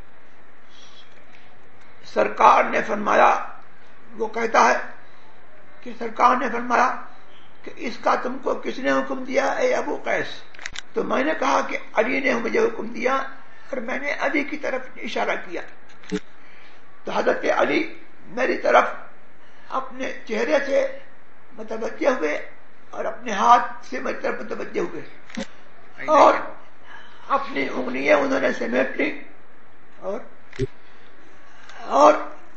سرکار نے فرمایا، وہ کہتا ہے کہ سرکار نے فرمایا کہ اس کا تم کو کس نے حکم دیا اے ابو قیس؟ تو میں نے کہا کہ علی نے مجھے حکم دیا اور میں نے علی کی طرف اشارہ کیا. تو حضرت علی میری طرف اپنے چہرے سے متوجہ ہوئے اور اپنے ہاتھ سے میری طرف متوجہ ہوئے اور اپنی انگلیاں انہوں نے سمیٹ لی اور اور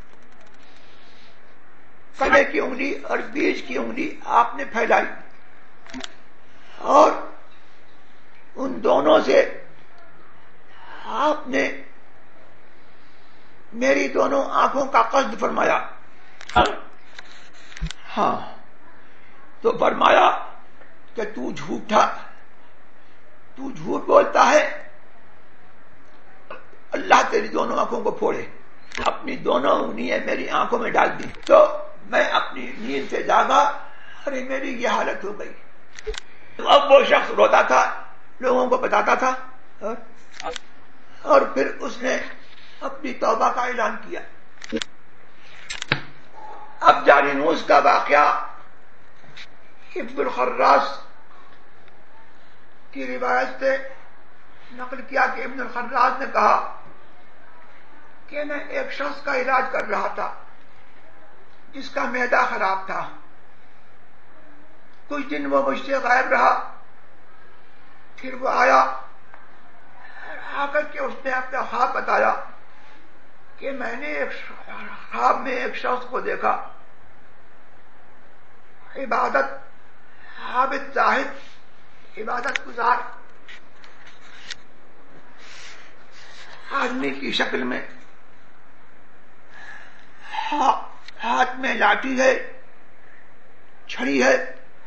کلے کی انگلی اور بیج کی انگلی آپ نے پھیلائی اور ان دونوں سے آپ نے میری دونوں آنکھوں کا قصد فرمایا. ہاں تو فرمایا کہ تو جھوٹا تو جھوٹ بولتا ہے، اللہ تیری دونوں آنکھوں کو پھوڑے. اپنی دونوں انگلیاں میری آنکھوں میں ڈال دی تو میں اپنی نیند سے جاگا. ارے میری یہ حالت ہو گئی. اب وہ شخص روتا تھا، لوگوں کو بتاتا تھا اور, اور پھر اس نے اپنی توبہ کا اعلان کیا. اب جالینوس کا واقعہ ابن الخراس کی روایت سے نقل کیا کہ ابن الخراس نے کہا کہ میں ایک شخص کا علاج کر رہا تھا جس کا معدہ خراب تھا. کچھ دن وہ مجھ سے غائب رہا، پھر وہ آیا، آ کر کے اس نے اپنا خواب بتایا کہ میں نے ایک خواب میں ایک شخص کو دیکھا، عبادت عابد زاہد عبادت گزار آدمی کی شکل میں، ہاتھ میں لاٹھی ہے، چھڑی ہے،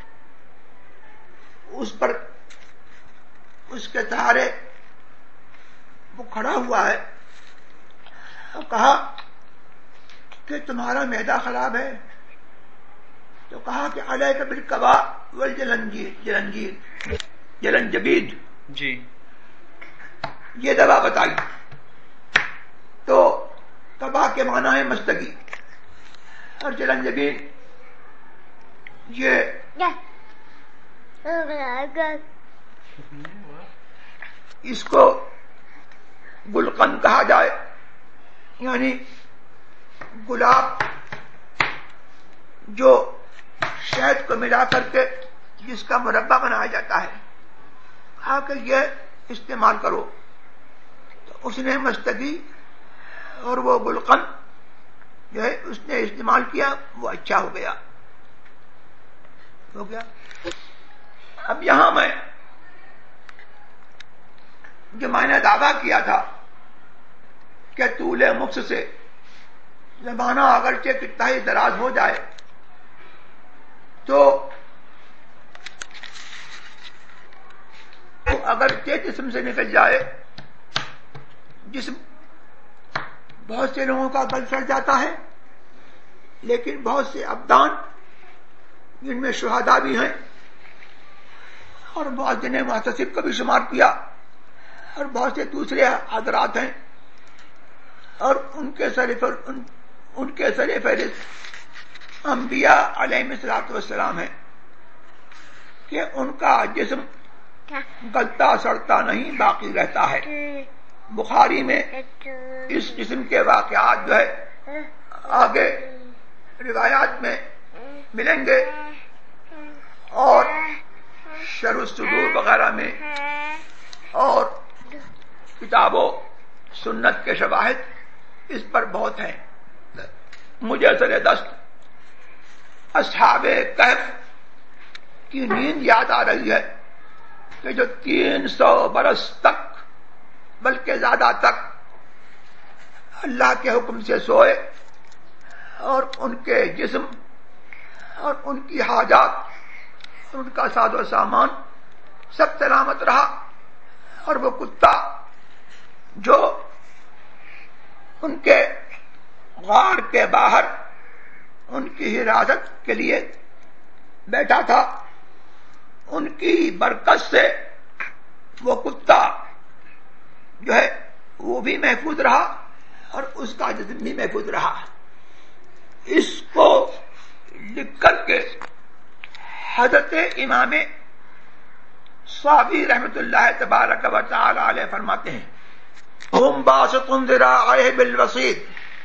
اس پر اس کے سہارے وہ کھڑا ہوا ہے اور کہا کہ تمہارا معدہ خراب ہے. تو کہا کہ علیک بالقبا والجلنجیر جلنجیر جلنجبید جی یہ دوا بتائی. تو قبا کے معنی ہے مستگی اور جلنجبید یہ اس کو گلقند کہا جائے، یعنی گلاب جو شہد کو ملا کر کے جس کا مربع بنایا جاتا ہے، کہا کہ یہ استعمال کرو. تو اس نے مستگی اور وہ گلقند جو ہے اس نے استعمال کیا، وہ اچھا ہو گیا ہو گیا اب یہاں میں جو میں نے دعویٰ کیا تھا کہ طول مکس سے زمانہ اگرچہ کتنا ہی دراز ہو جائے تو اگرچہ جسم سے نکل جائے، جسم بہت سے لوگوں کا گل سڑ جاتا ہے، لیکن بہت سے ابدان جن میں شہداء بھی ہیں اور بہت جنہیں محتسب کو بھی شمار کیا اور بہت سے دوسرے حضرات ہیں، اور ان کے سر ان, ان کے سر فہرست انبیاء علیہ الصلوۃ والسلام ہیں کہ ان کا جسم گلتا سڑتا نہیں، باقی رہتا ہے. بخاری میں اس قسم کے واقعات جو ہے آگے روایات میں ملیں گے اور شرح الصدور وغیرہ میں اور کتابوں سنت کے شواہد اس پر بہت ہیں. مجھے سر دست اصحاب کہف کی نیند یاد آ رہی ہے کہ جو تین سو برس تک بلکہ زیادہ تک اللہ کے حکم سے سوئے اور ان کے جسم اور ان کی حاجات ان کا ساز و سامان سب سلامت رہا، اور وہ کتا جو ان کے غار کے باہر ان کی حراست کے لیے بیٹھا تھا، ان کی برکت سے وہ کتا جو ہے وہ بھی محفوظ رہا اور اس کا جسم بھی محفوظ رہا. اس کو لکھ کر کے حضرت امام صابی رحمت اللہ تبارک و تعالی علیہ فرماتے ہیں ہم باسط ذراعیہ بالوسیط،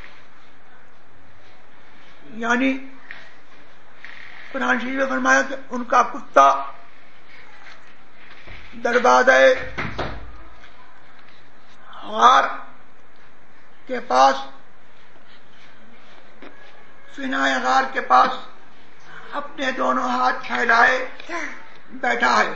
یعنی قرآن شریف میں فرمایا کہ ان کا کتا دروازہ غار کے پاس، فنائے غار کے پاس اپنے دونوں ہاتھ پھیلائے بیٹھا ہے.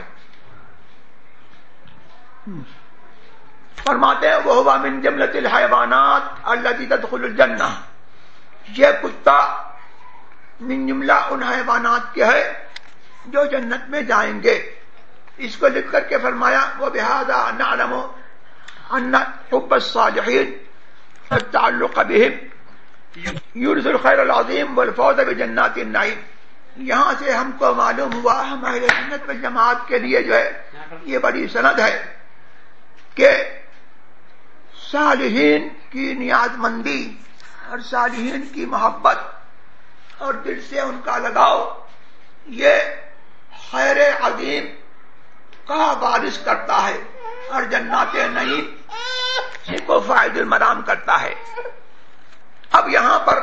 فرماتے ہیں وہ من جملۃ الحیوانات التي تدخل الجنہ، یہ کتا من جملہ ان حیوانات کے ہے جو جنت میں جائیں گے. اس کو لکھ کر کے فرمایا وبہذا نعلم ان حب الصالحین والتعلق بهم یورث الخیر العظیم والفوز بجنات النعیم. یہاں سے ہم کو معلوم ہوا ہمارے جنت والجماعت کے لیے جو ہے یہ بڑی سند ہے کہ صالحین کی نیاز مندی اور صالحین کی محبت اور دل سے ان کا لگاؤ یہ خیر عظیم کا باعث کرتا ہے اور جنات نعیم سے کو فائد المرام کرتا ہے. اب یہاں پر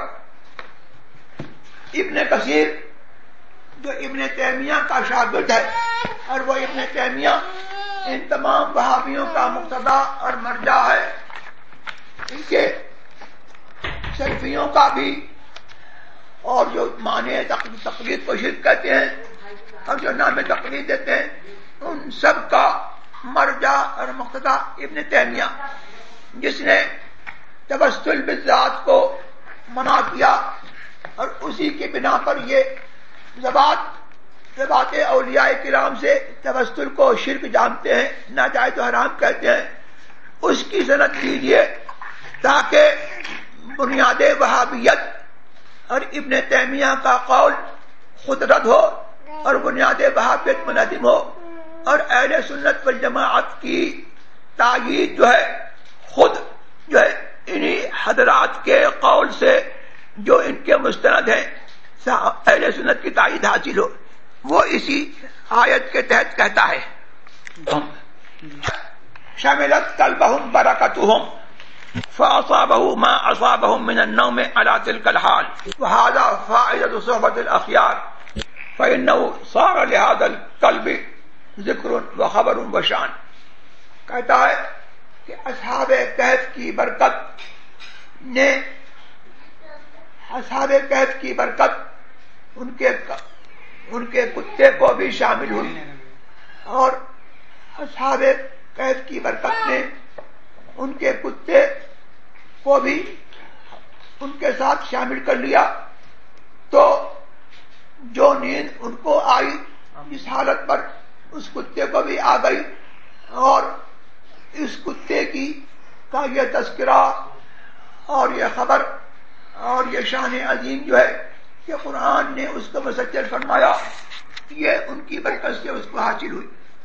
ابن کثیر جو ابن تیمیہ کا شاگرد ہے اور وہ ابن تیمیہ ان تمام وہابیوں کا مقتدا اور مرجع ہے، ان کے سلفیوں کا بھی، اور جو معنی تقلید کو شرک کہتے ہیں اور جو نام تقلید دیتے ہیں ان سب کا مرجع اور مقتدا ابن تیمیہ، جس نے توسل بالذات کو منع کیا اور اسی کی بنا پر یہ ذبات ذبات اولیاء کرام سے توسل کو شرک جانتے ہیں، ناجائز و حرام کہتے ہیں. اس کی سند دیجیے تاکہ بنیاد وہابیت اور ابن تیمیہ کا قول خود رد ہو اور بنیاد وہابیت منہدم ہو اور اہل سنت والجماعت کی تائید جو ہے خود جو ہے انہی حضرات کے قول سے جو ان کے مستند ہیں اہل سنت کی تائید حاصل ہو. وہ اسی آیت کے تحت کہتا ہے شملت قلبهم برکتهم فاصابه ما اصابهم من النوم على تلك الحال وهذا فائدة صحبة الاخيار فانه صار لهذا القلب ذکر و خبر و شان. کہتا ہے کہ اصحاب کہف کی برکت نے اصحاب کہف کی برکت ان کے ان کے کتے کو بھی شامل ہوئی اور اصحاب کہف کی برکت نے ان کے کتے کو بھی ان کے ساتھ شامل کر لیا. تو جو نیند ان کو آئی اس حالت پر اس کتے کو بھی آ گئی اور اس کتے کی کا یہ تذکرہ اور یہ خبر اور یہ شان عظیم جو ہے کہ قرآن نے اس کو مسجل فرمایا یہ ان کی برکت سے اس کو حاصل ہوئی.